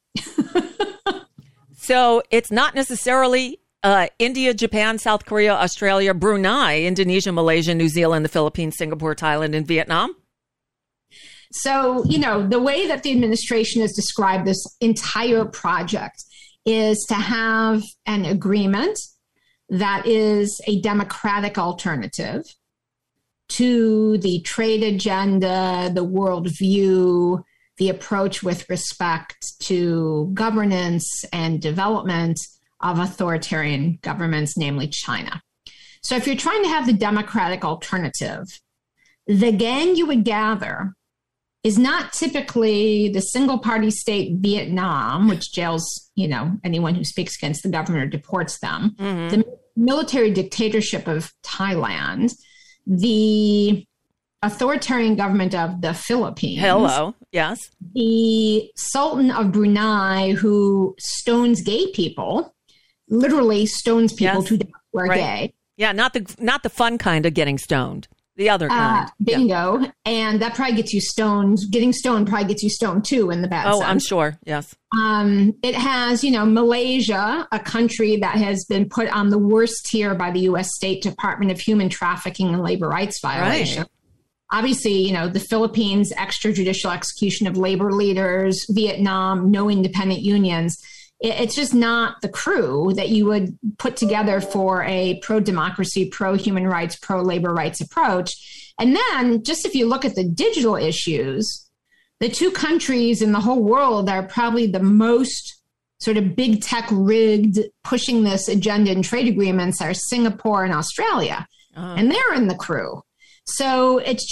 So it's not necessarily India, Japan, South Korea, Australia, Brunei, Indonesia, Malaysia, New Zealand, the Philippines, Singapore, Thailand, and Vietnam? So, the way that the administration has described this entire project is to have an agreement that is a democratic alternative to the trade agenda, the worldview, the approach with respect to governance and development of authoritarian governments, namely China. So if you're trying to have the democratic alternative, the gang you would gather is not typically the single party state Vietnam, which jails, anyone who speaks against the government or deports them, the military dictatorship of Thailand, the authoritarian government of the Philippines. Hello, yes. The Sultan of Brunei, who stones gay people, literally stones people to death who are gay. Yeah, not the fun kind of getting stoned. The other kind. Bingo. Yeah. And that probably gets you stoned. Getting stoned probably gets you stoned too in the bad sense. I'm sure. Yes. It has, Malaysia, a country that has been put on the worst tier by the U.S. State Department of Human Trafficking and Labor Rights violation. Right. Obviously, the Philippines, extrajudicial execution of labor leaders, Vietnam, no independent unions. It's just not the crew that you would put together for a pro-democracy, pro-human rights, pro-labor rights approach. And then just if you look at the digital issues, the 2 countries in the whole world that are probably the most sort of big tech rigged pushing this agenda in trade agreements are Singapore and Australia. And they're in the crew. So it's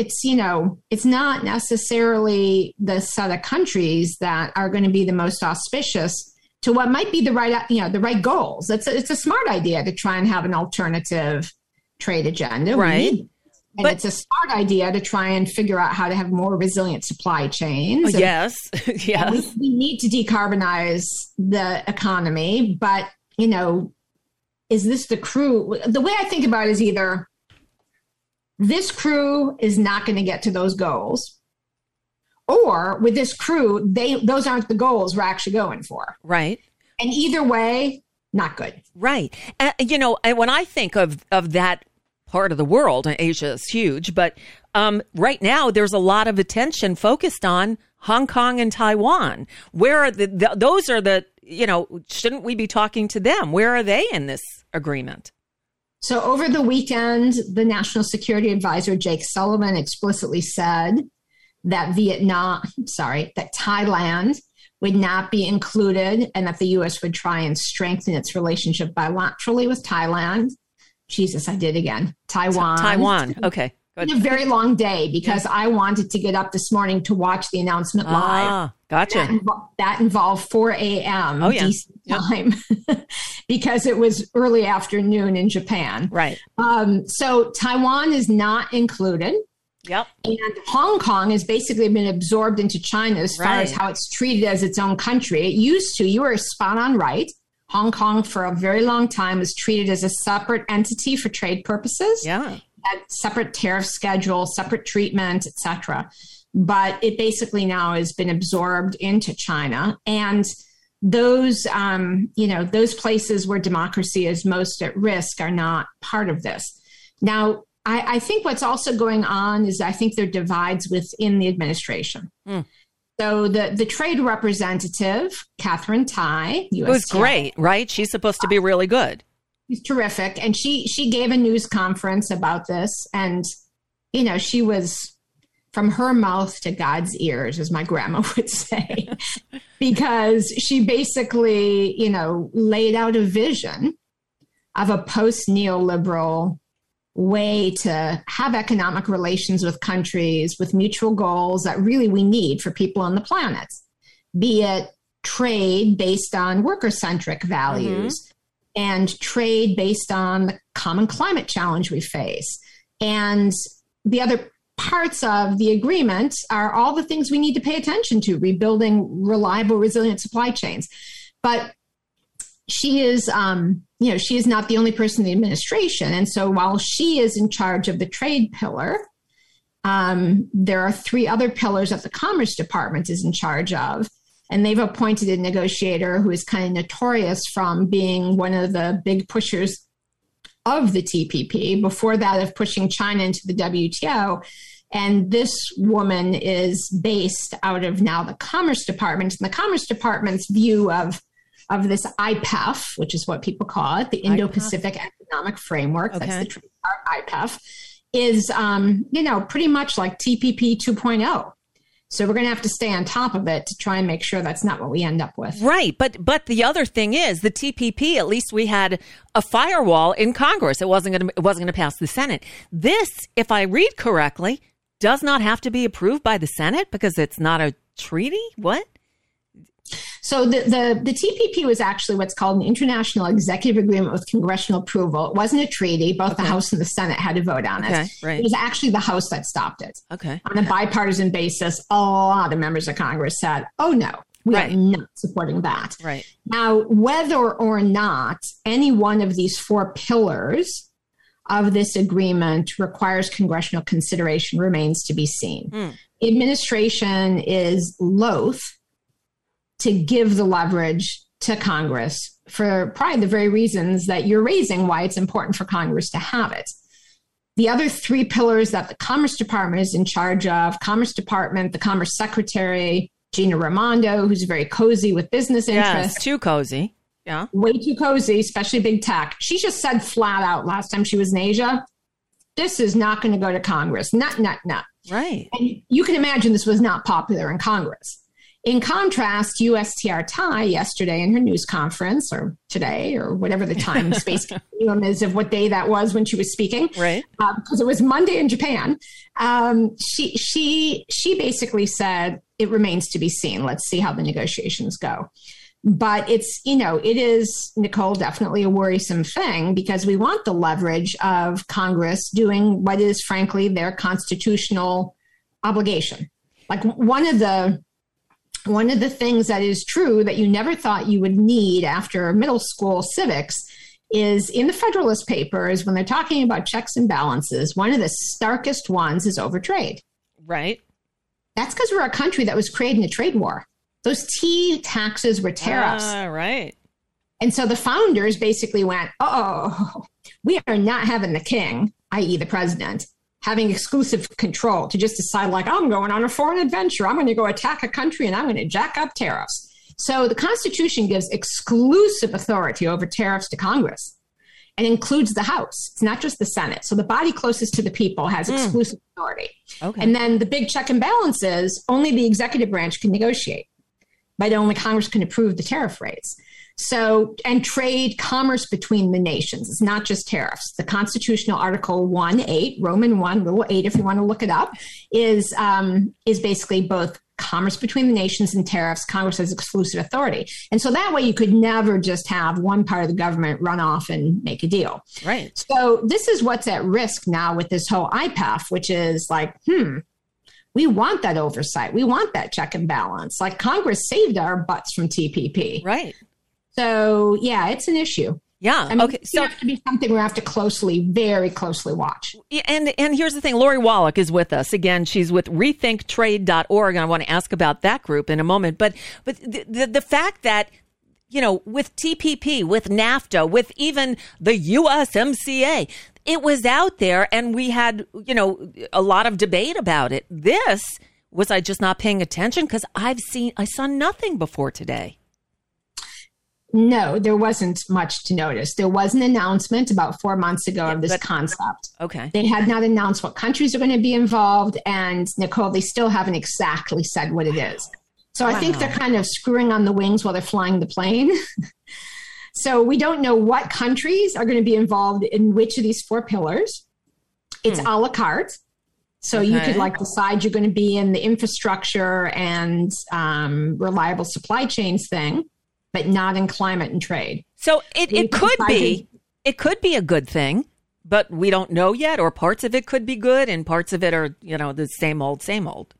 not necessarily the set of countries that are going to be the most auspicious to what might be the right goals. It's a smart idea to try and have an alternative trade agenda. Right. And it's a smart idea to try and figure out how to have more resilient supply chains. Yes. Yes. We need to decarbonize the economy, but, is this the crew? The way I think about it is either this crew is not going to get to those goals, or with this crew, those aren't the goals we're actually going for. Right. And either way, not good. Right. When I think of that part of the world, and Asia is huge, but right now there's a lot of attention focused on Hong Kong and Taiwan. Where are those are the, shouldn't we be talking to them? Where are they in this agreement? So over the weekend, the National Security Advisor, Jake Sullivan, explicitly said that Thailand would not be included and that the U.S. would try and strengthen its relationship bilaterally with Thailand. Jesus, I did again. Taiwan. Okay. Good. It's a very long day because I wanted to get up this morning to watch the announcement live. Gotcha. That involved 4 a.m. DC time because it was early afternoon in Japan. Right. So Taiwan is not included. Yep. And Hong Kong has basically been absorbed into China as far as how it's treated as its own country. It used to, you were spot on right. Hong Kong for a very long time was treated as a separate entity for trade purposes. Yeah. Had separate tariff schedule, separate treatment, etc. But it basically now has been absorbed into China. And those, those places where democracy is most at risk are not part of this. Now, I think what's also going on is I think there are divides within the administration. So the trade representative, Catherine Tai, USTR, was great, right? She's supposed to be really good. She's terrific. And she gave a news conference about this. And, you know, she was from her mouth to God's ears, as my grandma would say, because she basically, you know, laid out a vision of a post-neoliberal way to have economic relations with countries with mutual goals that really we need for people on the planet, be it trade based on worker-centric values and trade based on the common climate challenge we face. And the other parts of the agreement are all the things we need to pay attention to, rebuilding reliable, resilient supply chains. But she is, you know, she is not the only person in the administration. And so while she is in charge of the trade pillar, there are 3 other pillars that the Commerce Department is in charge of. And they've appointed a negotiator who is kind of notorious from being one of the big pushers of the TPP, before that of pushing China into the WTO. And this woman is based out of now the Commerce Department. And the Commerce Department's view of this IPEF, which is what people call it, the Indo-Pacific Economic Framework, that's the trademark IPEF, is, you know, pretty much like TPP 2.0. So we're going to have to stay on top of it to try and make sure that's not what we end up with. Right. But the other thing is the TPP, at least we had a firewall in Congress. It wasn't going to pass the Senate. This, if I read correctly, does not have to be approved by the Senate because it's not a treaty. What? So the TPP was actually what's called an international executive agreement with congressional approval. It wasn't a treaty. Both the House and the Senate had to vote on it. Right. It was actually the House that stopped it. Okay. On a bipartisan basis, a lot of members of Congress said, oh, no, we are not supporting that. Right. Now, whether or not any one of these 4 pillars of this agreement requires congressional consideration remains to be seen. The administration is loath to give the leverage to Congress for probably the very reasons that you're raising, why it's important for Congress to have it. The other 3 pillars that the Commerce Department is in charge of, Commerce Department, the Commerce Secretary, Gina Raimondo, who's very cozy with business interests. Yes, too cozy. Yeah. Way too cozy, especially big tech. She just said flat out last time she was in Asia, this is not going to go to Congress. Not. Right. And you can imagine this was not popular in Congress. In contrast, USTR Tai yesterday in her news conference, or today, or whatever the time and space continuum is of what day that was when she was speaking, right? Because it was Monday in Japan. She basically said it remains to be seen. Let's see how the negotiations go. But it's, you know, it is, Nicole, definitely a worrisome thing because we want the leverage of Congress doing what is, frankly, their constitutional obligation. Like one of the things that is true that you never thought you would need after middle school civics is in the Federalist Papers, when they're talking about checks and balances, one of the starkest ones is over trade. Right. That's because we're a country that was created in a trade war. Those tea taxes were tariffs. Right. And so the founders basically went, we are not having the king, i.e. the president, having exclusive control to just decide like, I'm going on a foreign adventure. I'm going to go attack a country and I'm going to jack up tariffs. So the Constitution gives exclusive authority over tariffs to Congress and includes the House. It's not just the Senate. So the body closest to the people has exclusive authority. Okay. And then the big check and balances, only the executive branch can negotiate, but only Congress can approve the tariff rates. So, and trade, commerce between the nations. It's not just tariffs. The constitutional Article 1.8, Roman 1, little 8, if you want to look it up, is basically both commerce between the nations and tariffs. Congress has exclusive authority. And so that way you could never just have one part of the government run off and make a deal. Right. So this is what's at risk now with this whole IPEF, which is like, we want that oversight. We want that check and balance. Like Congress saved our butts from TPP. Right. So, yeah, it's an issue. Yeah. I mean, Okay. So it have to be something we have to very closely watch. And here's the thing. Lori Wallach is with us. Again, she's with rethinktrade.org. And I want to ask about that group in a moment. But the fact that, you know, with TPP, with NAFTA, with even the USMCA, it was out there and we had, you know, a lot of debate about it. This, Was I just not paying attention? Because I saw nothing before today. No, there wasn't much to notice. There was an announcement about 4 months ago of this concept. Okay. They had not announced what countries are going to be involved. And Nicole, they still haven't exactly said what it is. So I think they're kind of screwing on the wings while they're flying the plane. So we don't know what countries are going to be involved in which of these 4 pillars. It's a la carte. So you could decide you're going to be in the infrastructure and reliable supply chains thing, but not in climate and trade. So it could be a good thing, but we don't know yet, or parts of it could be good and parts of it are, the same old, same old.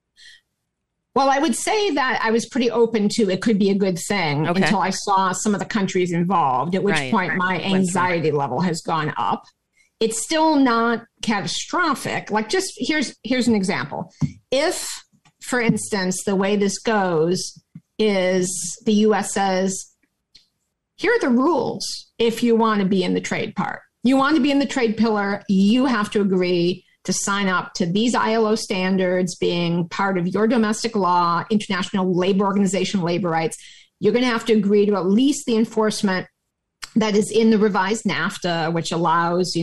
Well, I would say that I was pretty open to it could be a good thing until I saw some of the countries involved, at which point my anxiety level has gone up. It's still not catastrophic. Like, just here's an example. If, for instance, the way this goes is the U.S. says, here are the rules if you want to be in the trade part. You want to be in the trade pillar, you have to agree to sign up to these ILO standards being part of your domestic law, International Labor Organization, labor rights. You're going to have to agree to at least the enforcement that is in the revised NAFTA, which allows,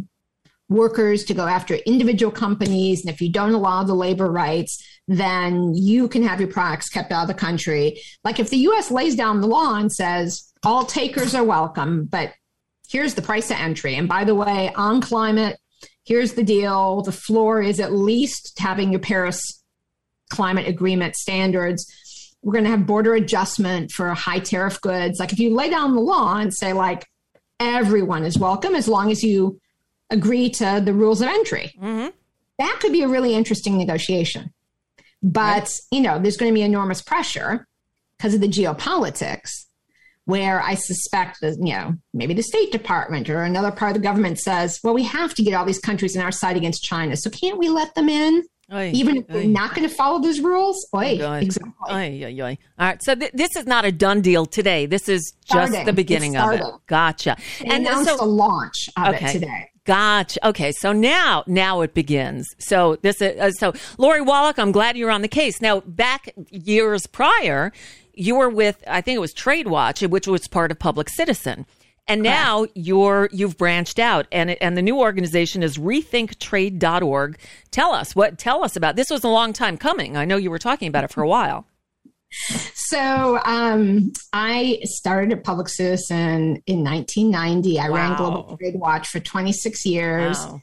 workers to go after individual companies. And if you don't allow the labor rights, then you can have your products kept out of the country. Like if the U.S. lays down the law and says, all takers are welcome, but here's the price of entry. And by the way, on climate, here's the deal. The floor is at least having your Paris climate agreement standards. We're going to have border adjustment for high tariff goods. Like if you lay down the law and say everyone is welcome as long as you agree to the rules of entry, that could be a really interesting negotiation. But, there's going to be enormous pressure because of the geopolitics, where I suspect that, maybe the State Department or another part of the government says, well, we have to get all these countries on our side against China. So can't we let them in? Even if we're not going to follow those rules? Exactly. All right. So this is not a done deal today. This is just the beginning of it. Gotcha. They announced the launch of it today. Gotcha. Okay. So now it begins. So this is, Lori Wallach, I'm glad you're on the case. Now, back years prior, you were with, I think it was Trade Watch, which was part of Public Citizen. And now you've branched out, and the new organization is rethinktrade.org. Tell us about this. Was a long time coming. I know you were talking about it for a while. So I started at Public Citizen in 1990. I ran Global Trade Watch for 26 years. Wow.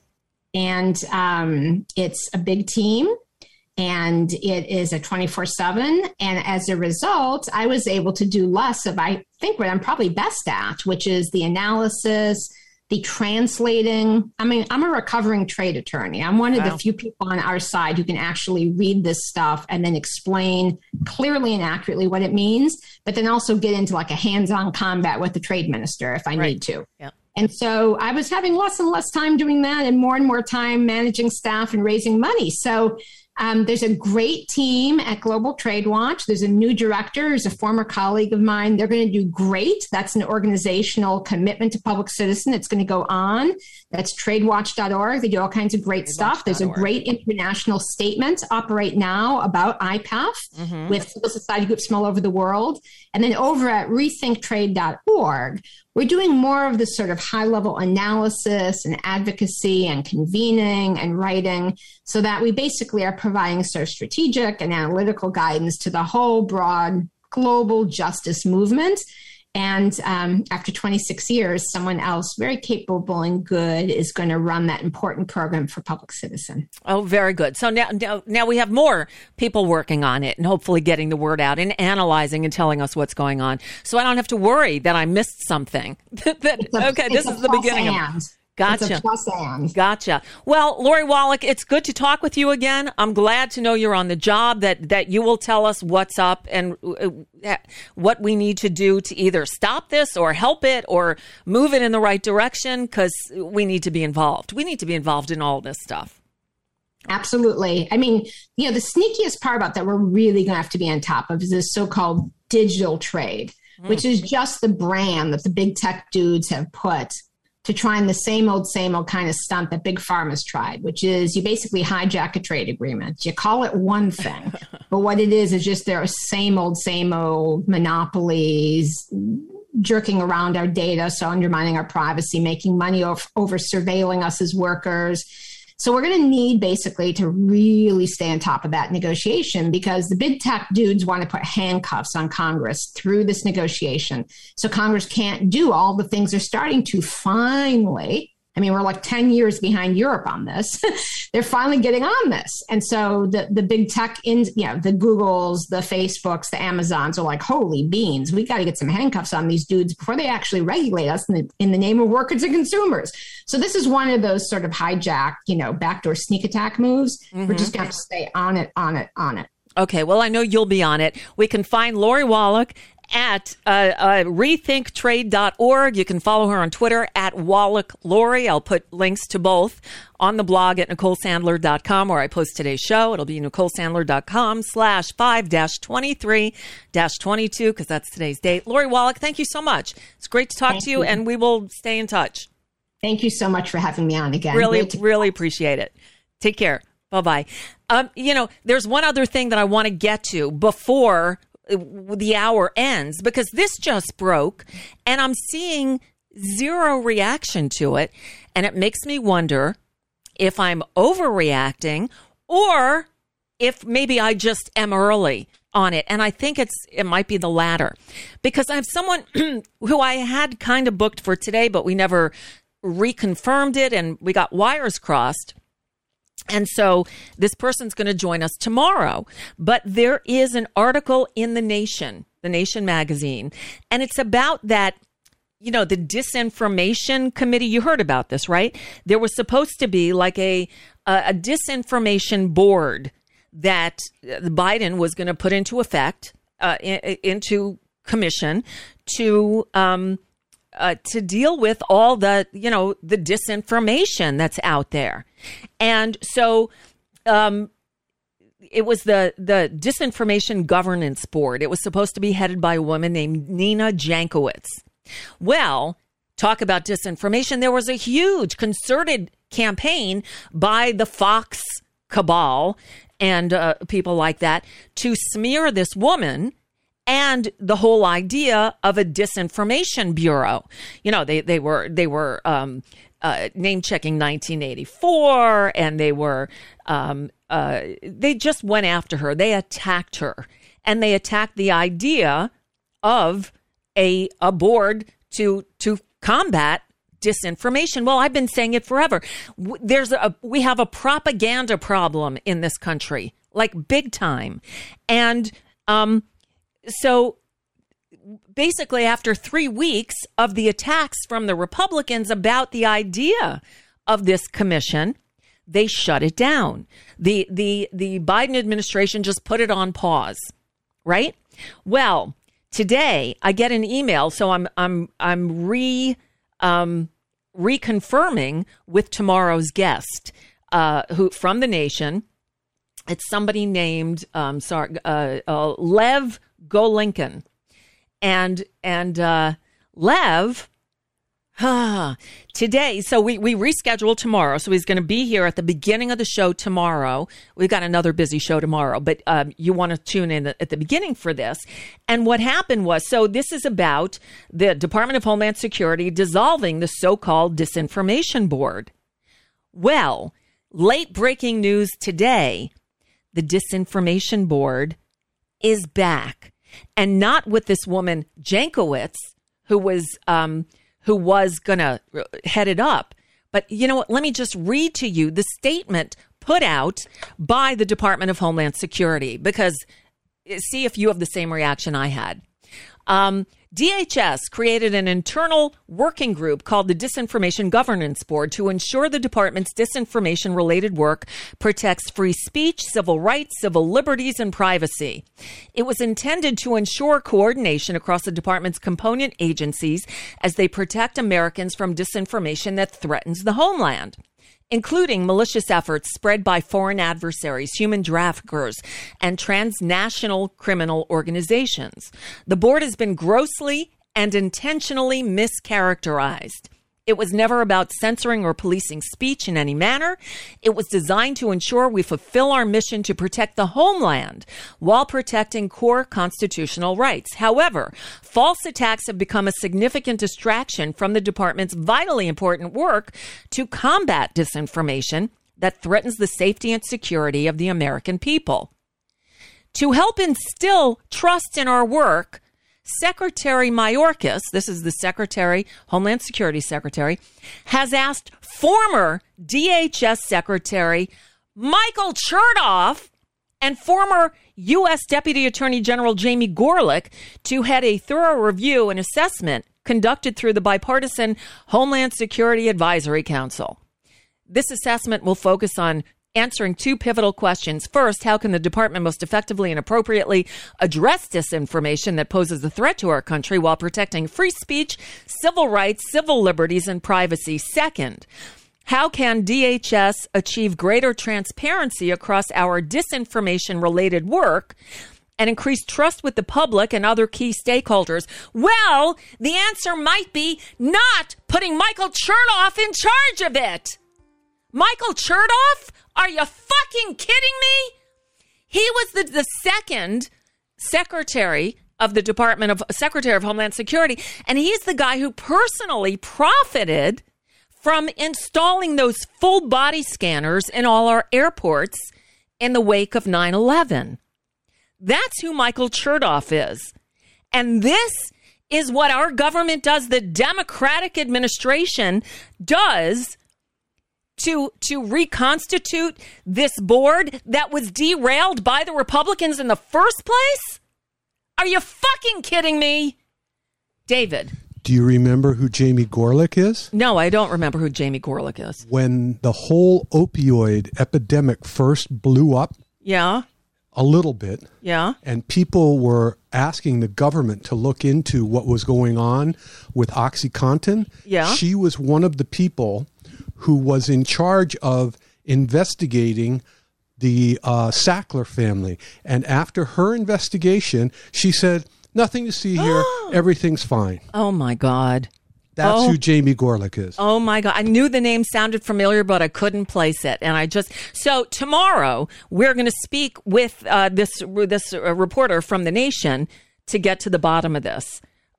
And it's a big team. And it is a 24/7. And as a result, I was able to do less of, I think, what I'm probably best at, which is the analysis, the translating. I mean, I'm a recovering trade attorney. I'm one of the few people on our side who can actually read this stuff and then explain clearly and accurately what it means, but then also get into a hands-on combat with the trade minister if I need to. Yep. And so I was having less and less time doing that and more time managing staff and raising money. So there's a great team at Global Trade Watch. There's a new director who's a former colleague of mine. They're going to do great. That's an organizational commitment to Public Citizen. It's going to go on. That's tradewatch.org. They do all kinds of great stuff. There's a great international statement up right now about IPEF with civil society groups from all over the world. And then over at rethinktrade.org, we're doing more of this sort of high-level analysis and advocacy and convening and writing so that we basically are providing sort of strategic and analytical guidance to the whole broad global justice movement. And after 26 years, someone else very capable and good is going to run that important program for Public Citizen. Oh, very good. So now we have more people working on it and hopefully getting the word out and analyzing and telling us what's going on. So I don't have to worry that I missed something. This is the beginning of it. Gotcha. It's a plus and. Gotcha. Well, Lori Wallach, it's good to talk with you again. I'm glad to know you're on the job, that you will tell us what's up and what we need to do to either stop this or help it or move it in the right direction, because we need to be involved. We need to be involved in all this stuff. Absolutely. I mean, the sneakiest part about that we're really going to have to be on top of is this so-called digital trade, which is just the brand that the big tech dudes have put to trying the same old kind of stunt that Big Pharma's tried, which is you basically hijack a trade agreement. You call it one thing, but what it is just there are same old monopolies jerking around our data, so undermining our privacy, making money over surveilling us as workers. So we're going to need basically to really stay on top of that negotiation, because the big tech dudes want to put handcuffs on Congress through this negotiation. So Congress can't do all the things they're starting to finally. I mean, we're like 10 years behind Europe on this. They're finally getting on this. And so the big tech, the Googles, the Facebooks, the Amazons are like, holy beans, we got to get some handcuffs on these dudes before they actually regulate us in the name of workers and consumers. So this is one of those sort of hijack, backdoor sneak attack moves. Mm-hmm. We're just going to have to stay on it. Okay, well, I know you'll be on it. We can find Lori Wallach at rethinktrade.org. You can follow her on Twitter at Wallach Lori. I'll put links to both on the blog at NicoleSandler.com, where I post today's show. It'll be NicoleSandler.com/5-23-22, because that's today's date. Lori Wallach, thank you so much. It's great to talk to you, and we will stay in touch. Thank you so much for having me on again. Really appreciate it. Take care. Bye-bye. There's one other thing that I want to get to before the hour ends, because this just broke and I'm seeing zero reaction to it. And it makes me wonder if I'm overreacting or if maybe I just am early on it. And I think it might be the latter, because I have someone who I had kind of booked for today, but we never reconfirmed it and we got wires crossed. And so this person's going to join us tomorrow. But there is an article in The Nation magazine, and it's about that, the disinformation committee. You heard about this, right? There was supposed to be like a disinformation board that Biden was going to put into effect, into commission to deal with all the disinformation that's out there. And so it was the Disinformation Governance Board. It was supposed to be headed by a woman named Nina Jankowicz. Well, talk about disinformation. There was a huge concerted campaign by the Fox cabal and people like that to smear this woman and the whole idea of a disinformation bureau. They were name checking 1984, and they were they just went after her. They attacked her, and they attacked the idea of a board to combat disinformation. Well, I've been saying it forever. We have a propaganda problem in this country, like big time, and so basically, after 3 weeks of the attacks from the Republicans about the idea of this commission, they shut it down. The Biden administration just put it on pause, right? Well, today I get an email, so I'm reconfirming with tomorrow's guest, who from The Nation. It's somebody named Lev Golinkin. And Lev, today, so we rescheduled tomorrow. So he's going to be here at the beginning of the show tomorrow. We've got another busy show tomorrow, but you want to tune in at the beginning for this. And what happened was, so this is about the Department of Homeland Security dissolving the so-called Disinformation Board. Well, late breaking news today, the Disinformation Board is back. And not with this woman, Jankowicz, who was going to head it up. But you know what? Let me just read to you the statement put out by the Department of Homeland Security, because see if you have the same reaction I had. DHS created an internal working group called the Disinformation Governance Board to ensure the department's disinformation-related work protects free speech, civil rights, civil liberties, and privacy. It was intended to ensure coordination across the department's component agencies as they protect Americans from disinformation that threatens the homeland, including malicious efforts spread by foreign adversaries, human traffickers, and transnational criminal organizations. The board has been grossly and intentionally mischaracterized. It was never about censoring or policing speech in any manner. It was designed to ensure we fulfill our mission to protect the homeland while protecting core constitutional rights. However, false attacks have become a significant distraction from the department's vitally important work to combat disinformation that threatens the safety and security of the American people. To help instill trust in our work, Secretary Mayorkas, this is the Secretary, Homeland Security Secretary, has asked former DHS Secretary Michael Chertoff and former U.S. Deputy Attorney General Jamie Gorelick to head a thorough review and assessment conducted through the bipartisan Homeland Security Advisory Council. This assessment will focus on answering two pivotal questions. First, how can the department most effectively and appropriately address disinformation that poses a threat to our country while protecting free speech, civil rights, civil liberties, and privacy? Second, how can DHS achieve greater transparency across our disinformation-related work and increase trust with the public and other key stakeholders? Well, the answer might be not putting Michael Chertoff in charge of it. Michael Chertoff? Are you fucking kidding me? He was the second Secretary of the Secretary of Homeland Security, and he's the guy who personally profited from installing those full body scanners in all our airports in the wake of 9/11. That's who Michael Chertoff is. And this is what our government does, the Democratic administration does to reconstitute this board that was derailed by the Republicans in the first place? Are you fucking kidding me? David. Do you remember who Jamie Gorelick is? No, I don't remember who Jamie Gorelick is. When the whole opioid epidemic first blew up. Yeah. A little bit. Yeah. And people were asking the government to look into what was going on with OxyContin. Yeah. She was one of the people who was in charge of investigating the Sackler family. And after her investigation, she said, nothing to see here. Everything's fine. Oh, my God. That's who Jamie Gorelick is. Oh, my God. I knew the name sounded familiar, but I couldn't place it. And so tomorrow we're going to speak with this reporter from The Nation to get to the bottom of this.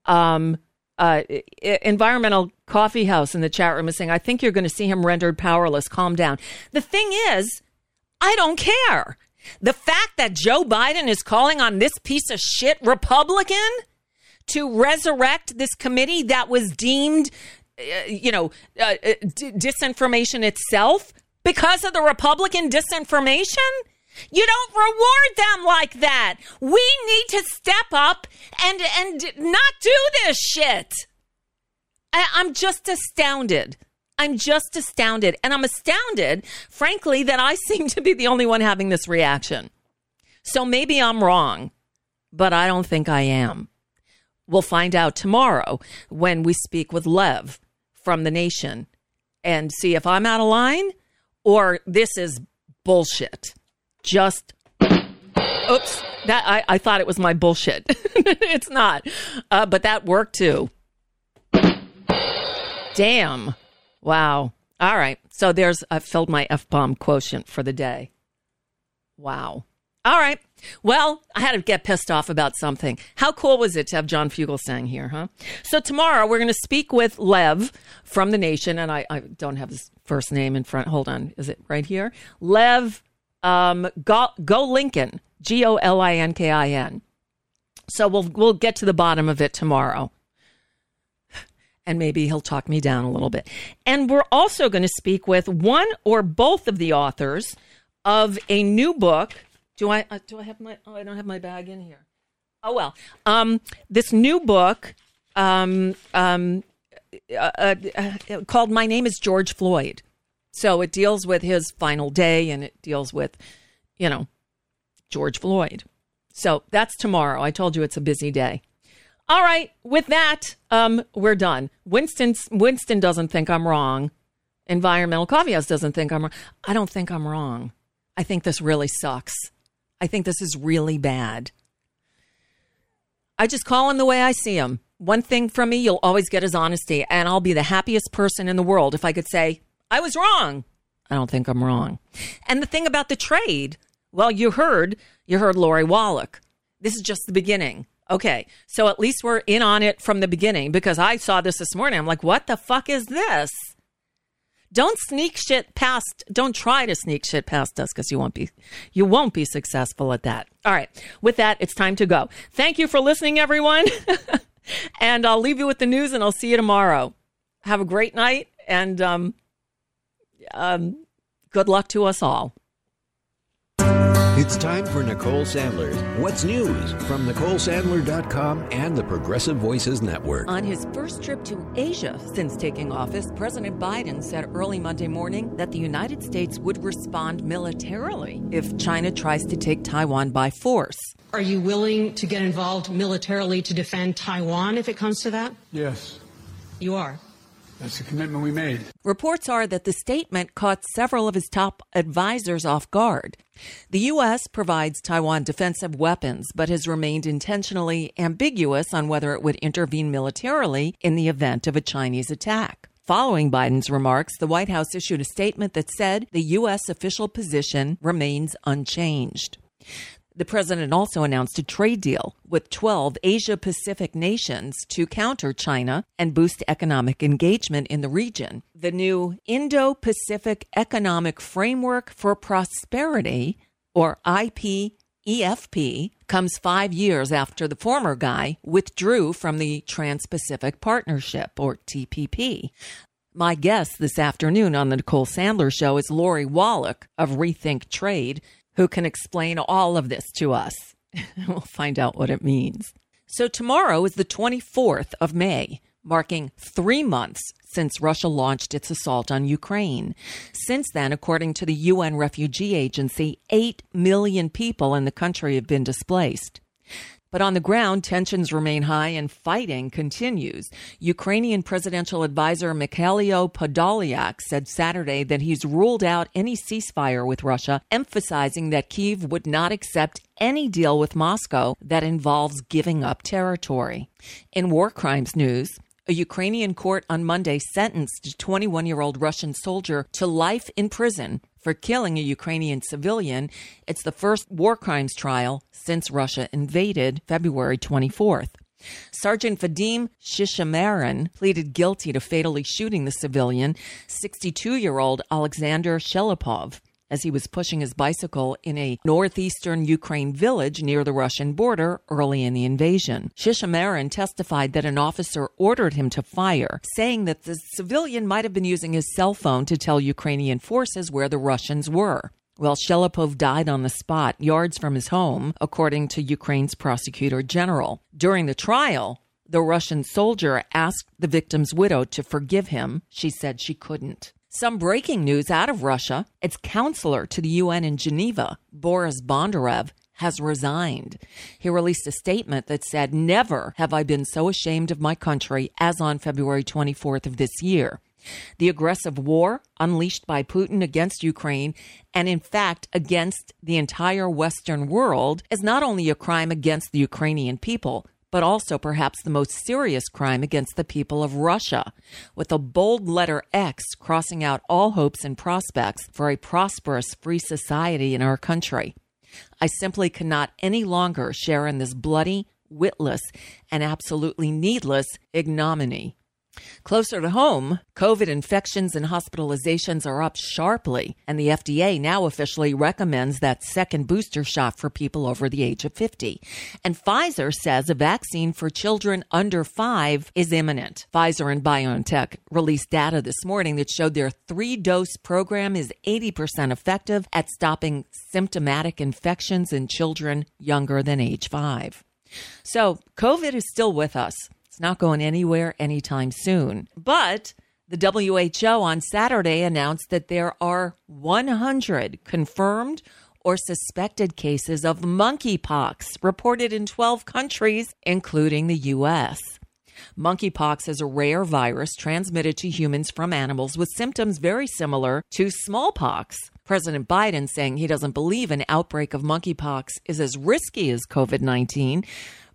Environmental Coffee House in the chat room is saying, I think you're going to see him rendered powerless. Calm down. The thing is, I don't care. The fact that Joe Biden is calling on this piece of shit Republican to resurrect this committee that was deemed, disinformation itself because of the Republican disinformation. You don't reward them like that. We need to step up and not do this shit. I'm just astounded. And I'm astounded, frankly, that I seem to be the only one having this reaction. So maybe I'm wrong, but I don't think I am. We'll find out tomorrow when we speak with Lev from The Nation and see if I'm out of line or this is bullshit. Just, oops, that I thought it was my bullshit. It's not, but that worked too. Damn. Wow. All right. So I've filled my F-bomb quotient for the day. Wow. All right. Well, I had to get pissed off about something. How cool was it to have John Fugelsang here, huh? So tomorrow we're going to speak with Lev from The Nation, and I don't have his first name in front. Hold on. Is it right here? Lev Go Lincoln, Golinkin. So we'll get to the bottom of it tomorrow. And maybe he'll talk me down a little bit. And we're also going to speak with one or both of the authors of a new book. Do I have my? Oh, I don't have my bag in here. Oh well. This new book called "My Name Is George Floyd." So it deals with his final day, and it deals with, George Floyd. So that's tomorrow. I told you it's a busy day. All right. With that, we're done. Winston doesn't think I'm wrong. Environmental Coffee House doesn't think I'm wrong. I don't think I'm wrong. I think this really sucks. I think this is really bad. I just call him the way I see him. one thing from me you'll always get is honesty, and I'll be the happiest person in the world if I could say, I was wrong. I don't think I'm wrong. And the thing about the trade, well, you heard Lori Wallach. This is just the beginning. Okay, so at least we're in on it from the beginning, because I saw this morning. I'm like, what the fuck is this? Don't try to sneak shit past us, because you won't be successful at that. All right, with that, it's time to go. Thank you for listening, everyone. And I'll leave you with the news, and I'll see you tomorrow. Have a great night, and good luck to us all. It's time for Nicole Sandler's What's News from NicoleSandler.com and the Progressive Voices Network. On his first trip to Asia since taking office, President Biden said early Monday morning that the United States would respond militarily if China tries to take Taiwan by force. Are you willing to get involved militarily to defend Taiwan if it comes to that? Yes. You are? That's the commitment we made. Reports are that the statement caught several of his top advisors off guard. The U.S. provides Taiwan defensive weapons, but has remained intentionally ambiguous on whether it would intervene militarily in the event of a Chinese attack. Following Biden's remarks, the White House issued a statement that said the U.S. official position remains unchanged. The president also announced a trade deal with 12 Asia-Pacific nations to counter China and boost economic engagement in the region. The new Indo-Pacific Economic Framework for Prosperity, or IPEFP, comes 5 years after the former guy withdrew from the Trans-Pacific Partnership, or TPP. My guest this afternoon on the Nicole Sandler Show is Lori Wallach of Rethink Trade, who can explain all of this to us. We'll find out what it means. So tomorrow is the 24th of May, marking 3 months since Russia launched its assault on Ukraine. Since then, according to the UN Refugee Agency, 8 million people in the country have been displaced. But on the ground, tensions remain high and fighting continues. Ukrainian presidential advisor Mikhailo Podolyak said Saturday that he's ruled out any ceasefire with Russia, emphasizing that Kyiv would not accept any deal with Moscow that involves giving up territory. In war crimes news, a Ukrainian court on Monday sentenced a 21-year-old Russian soldier to life in prison for killing a Ukrainian civilian. It's the first war crimes trial since Russia invaded February 24th. Sergeant Vadim Shishamarin pleaded guilty to fatally shooting the civilian, 62-year-old Alexander Shelipov, as he was pushing his bicycle in a northeastern Ukraine village near the Russian border early in the invasion. Shishamarin testified that an officer ordered him to fire, saying that the civilian might have been using his cell phone to tell Ukrainian forces where the Russians were. Well, Shelipov died on the spot, yards from his home, according to Ukraine's prosecutor general. During the trial, the Russian soldier asked the victim's widow to forgive him. She said she couldn't. Some breaking news out of Russia. Its counselor to the UN in Geneva, Boris Bondarev, has resigned. He released a statement that said, "Never have I been so ashamed of my country as on February 24th of this year." The aggressive war unleashed by Putin against Ukraine, and in fact against the entire Western world, is not only a crime against the Ukrainian people, but also perhaps the most serious crime against the people of Russia, with a bold letter X crossing out all hopes and prospects for a prosperous, free society in our country. I simply cannot any longer share in this bloody, witless, and absolutely needless ignominy. Closer to home, COVID infections and hospitalizations are up sharply, and the FDA now officially recommends that second booster shot for people over the age of 50. And Pfizer says a vaccine for children under 5 is imminent. Pfizer and BioNTech released data this morning that showed their 3-dose program is 80% effective at stopping symptomatic infections in children younger than age 5. So COVID is still with us. It's not going anywhere anytime soon. But the WHO on Saturday announced that there are 100 confirmed or suspected cases of monkeypox reported in 12 countries, including the U.S. Monkeypox is a rare virus transmitted to humans from animals with symptoms very similar to smallpox. President Biden saying he doesn't believe an outbreak of monkeypox is as risky as COVID-19,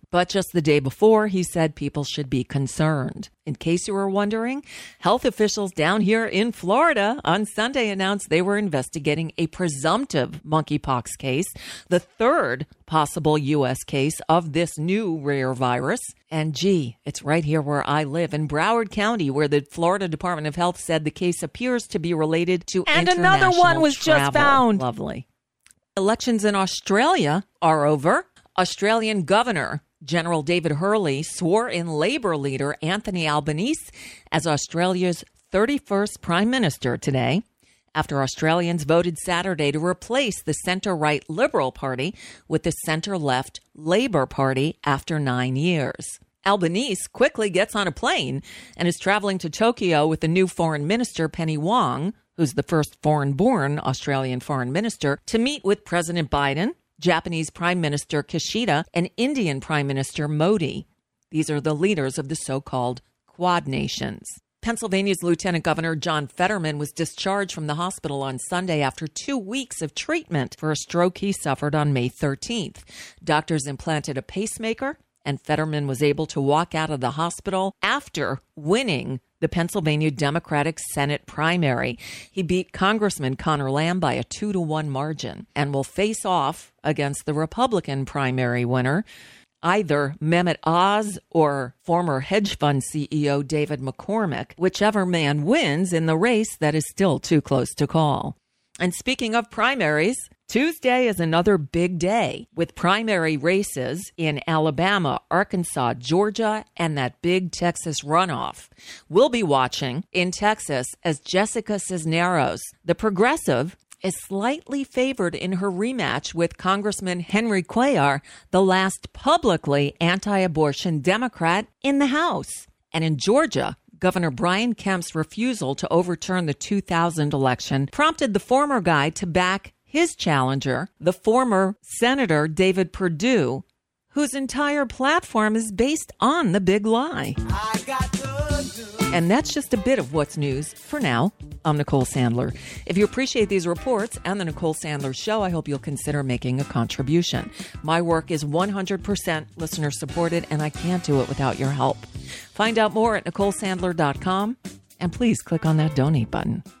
But just the day before, he said people should be concerned. In case you were wondering, health officials down here in Florida on Sunday announced they were investigating a presumptive monkeypox case, the third possible U.S. case of this new rare virus. And gee, it's right here where I live in Broward County, where the Florida Department of Health said the case appears to be related to and another one was travel. just found. Lovely. Elections in Australia are over. Australian Governor General David Hurley swore in Labour leader Anthony Albanese as Australia's 31st Prime Minister today, after Australians voted Saturday to replace the centre-right Liberal Party with the centre-left Labour Party after 9 years. Albanese quickly gets on a plane and is traveling to Tokyo with the new Foreign Minister Penny Wong, who's the first foreign-born Australian foreign minister, to meet with President Biden, Japanese Prime Minister Kishida, and Indian Prime Minister Modi. These are the leaders of the so-called Quad Nations. Pennsylvania's Lieutenant Governor John Fetterman was discharged from the hospital on Sunday after 2 weeks of treatment for a stroke he suffered on May 13th. Doctors implanted a pacemaker, and Fetterman was able to walk out of the hospital after winning the Pennsylvania Democratic Senate primary. He beat Congressman Conor Lamb by a 2-1 margin and will face off against the Republican primary winner, either Mehmet Oz or former hedge fund CEO David McCormick, whichever man wins in the race that is still too close to call. And speaking of primaries, Tuesday is another big day with primary races in Alabama, Arkansas, Georgia, and that big Texas runoff. We'll be watching in Texas as Jessica Cisneros, the progressive, is slightly favored in her rematch with Congressman Henry Cuellar, the last publicly anti-abortion Democrat in the House. And in Georgia, Governor Brian Kemp's refusal to overturn the 2000 election prompted the former guy to back his challenger, the former Senator David Perdue, whose entire platform is based on the big lie. And that's just a bit of what's news for now. I'm Nicole Sandler. If you appreciate these reports and the Nicole Sandler Show, I hope you'll consider making a contribution. My work is 100% listener supported, and I can't do it without your help. Find out more at NicoleSandler.com, and please click on that donate button.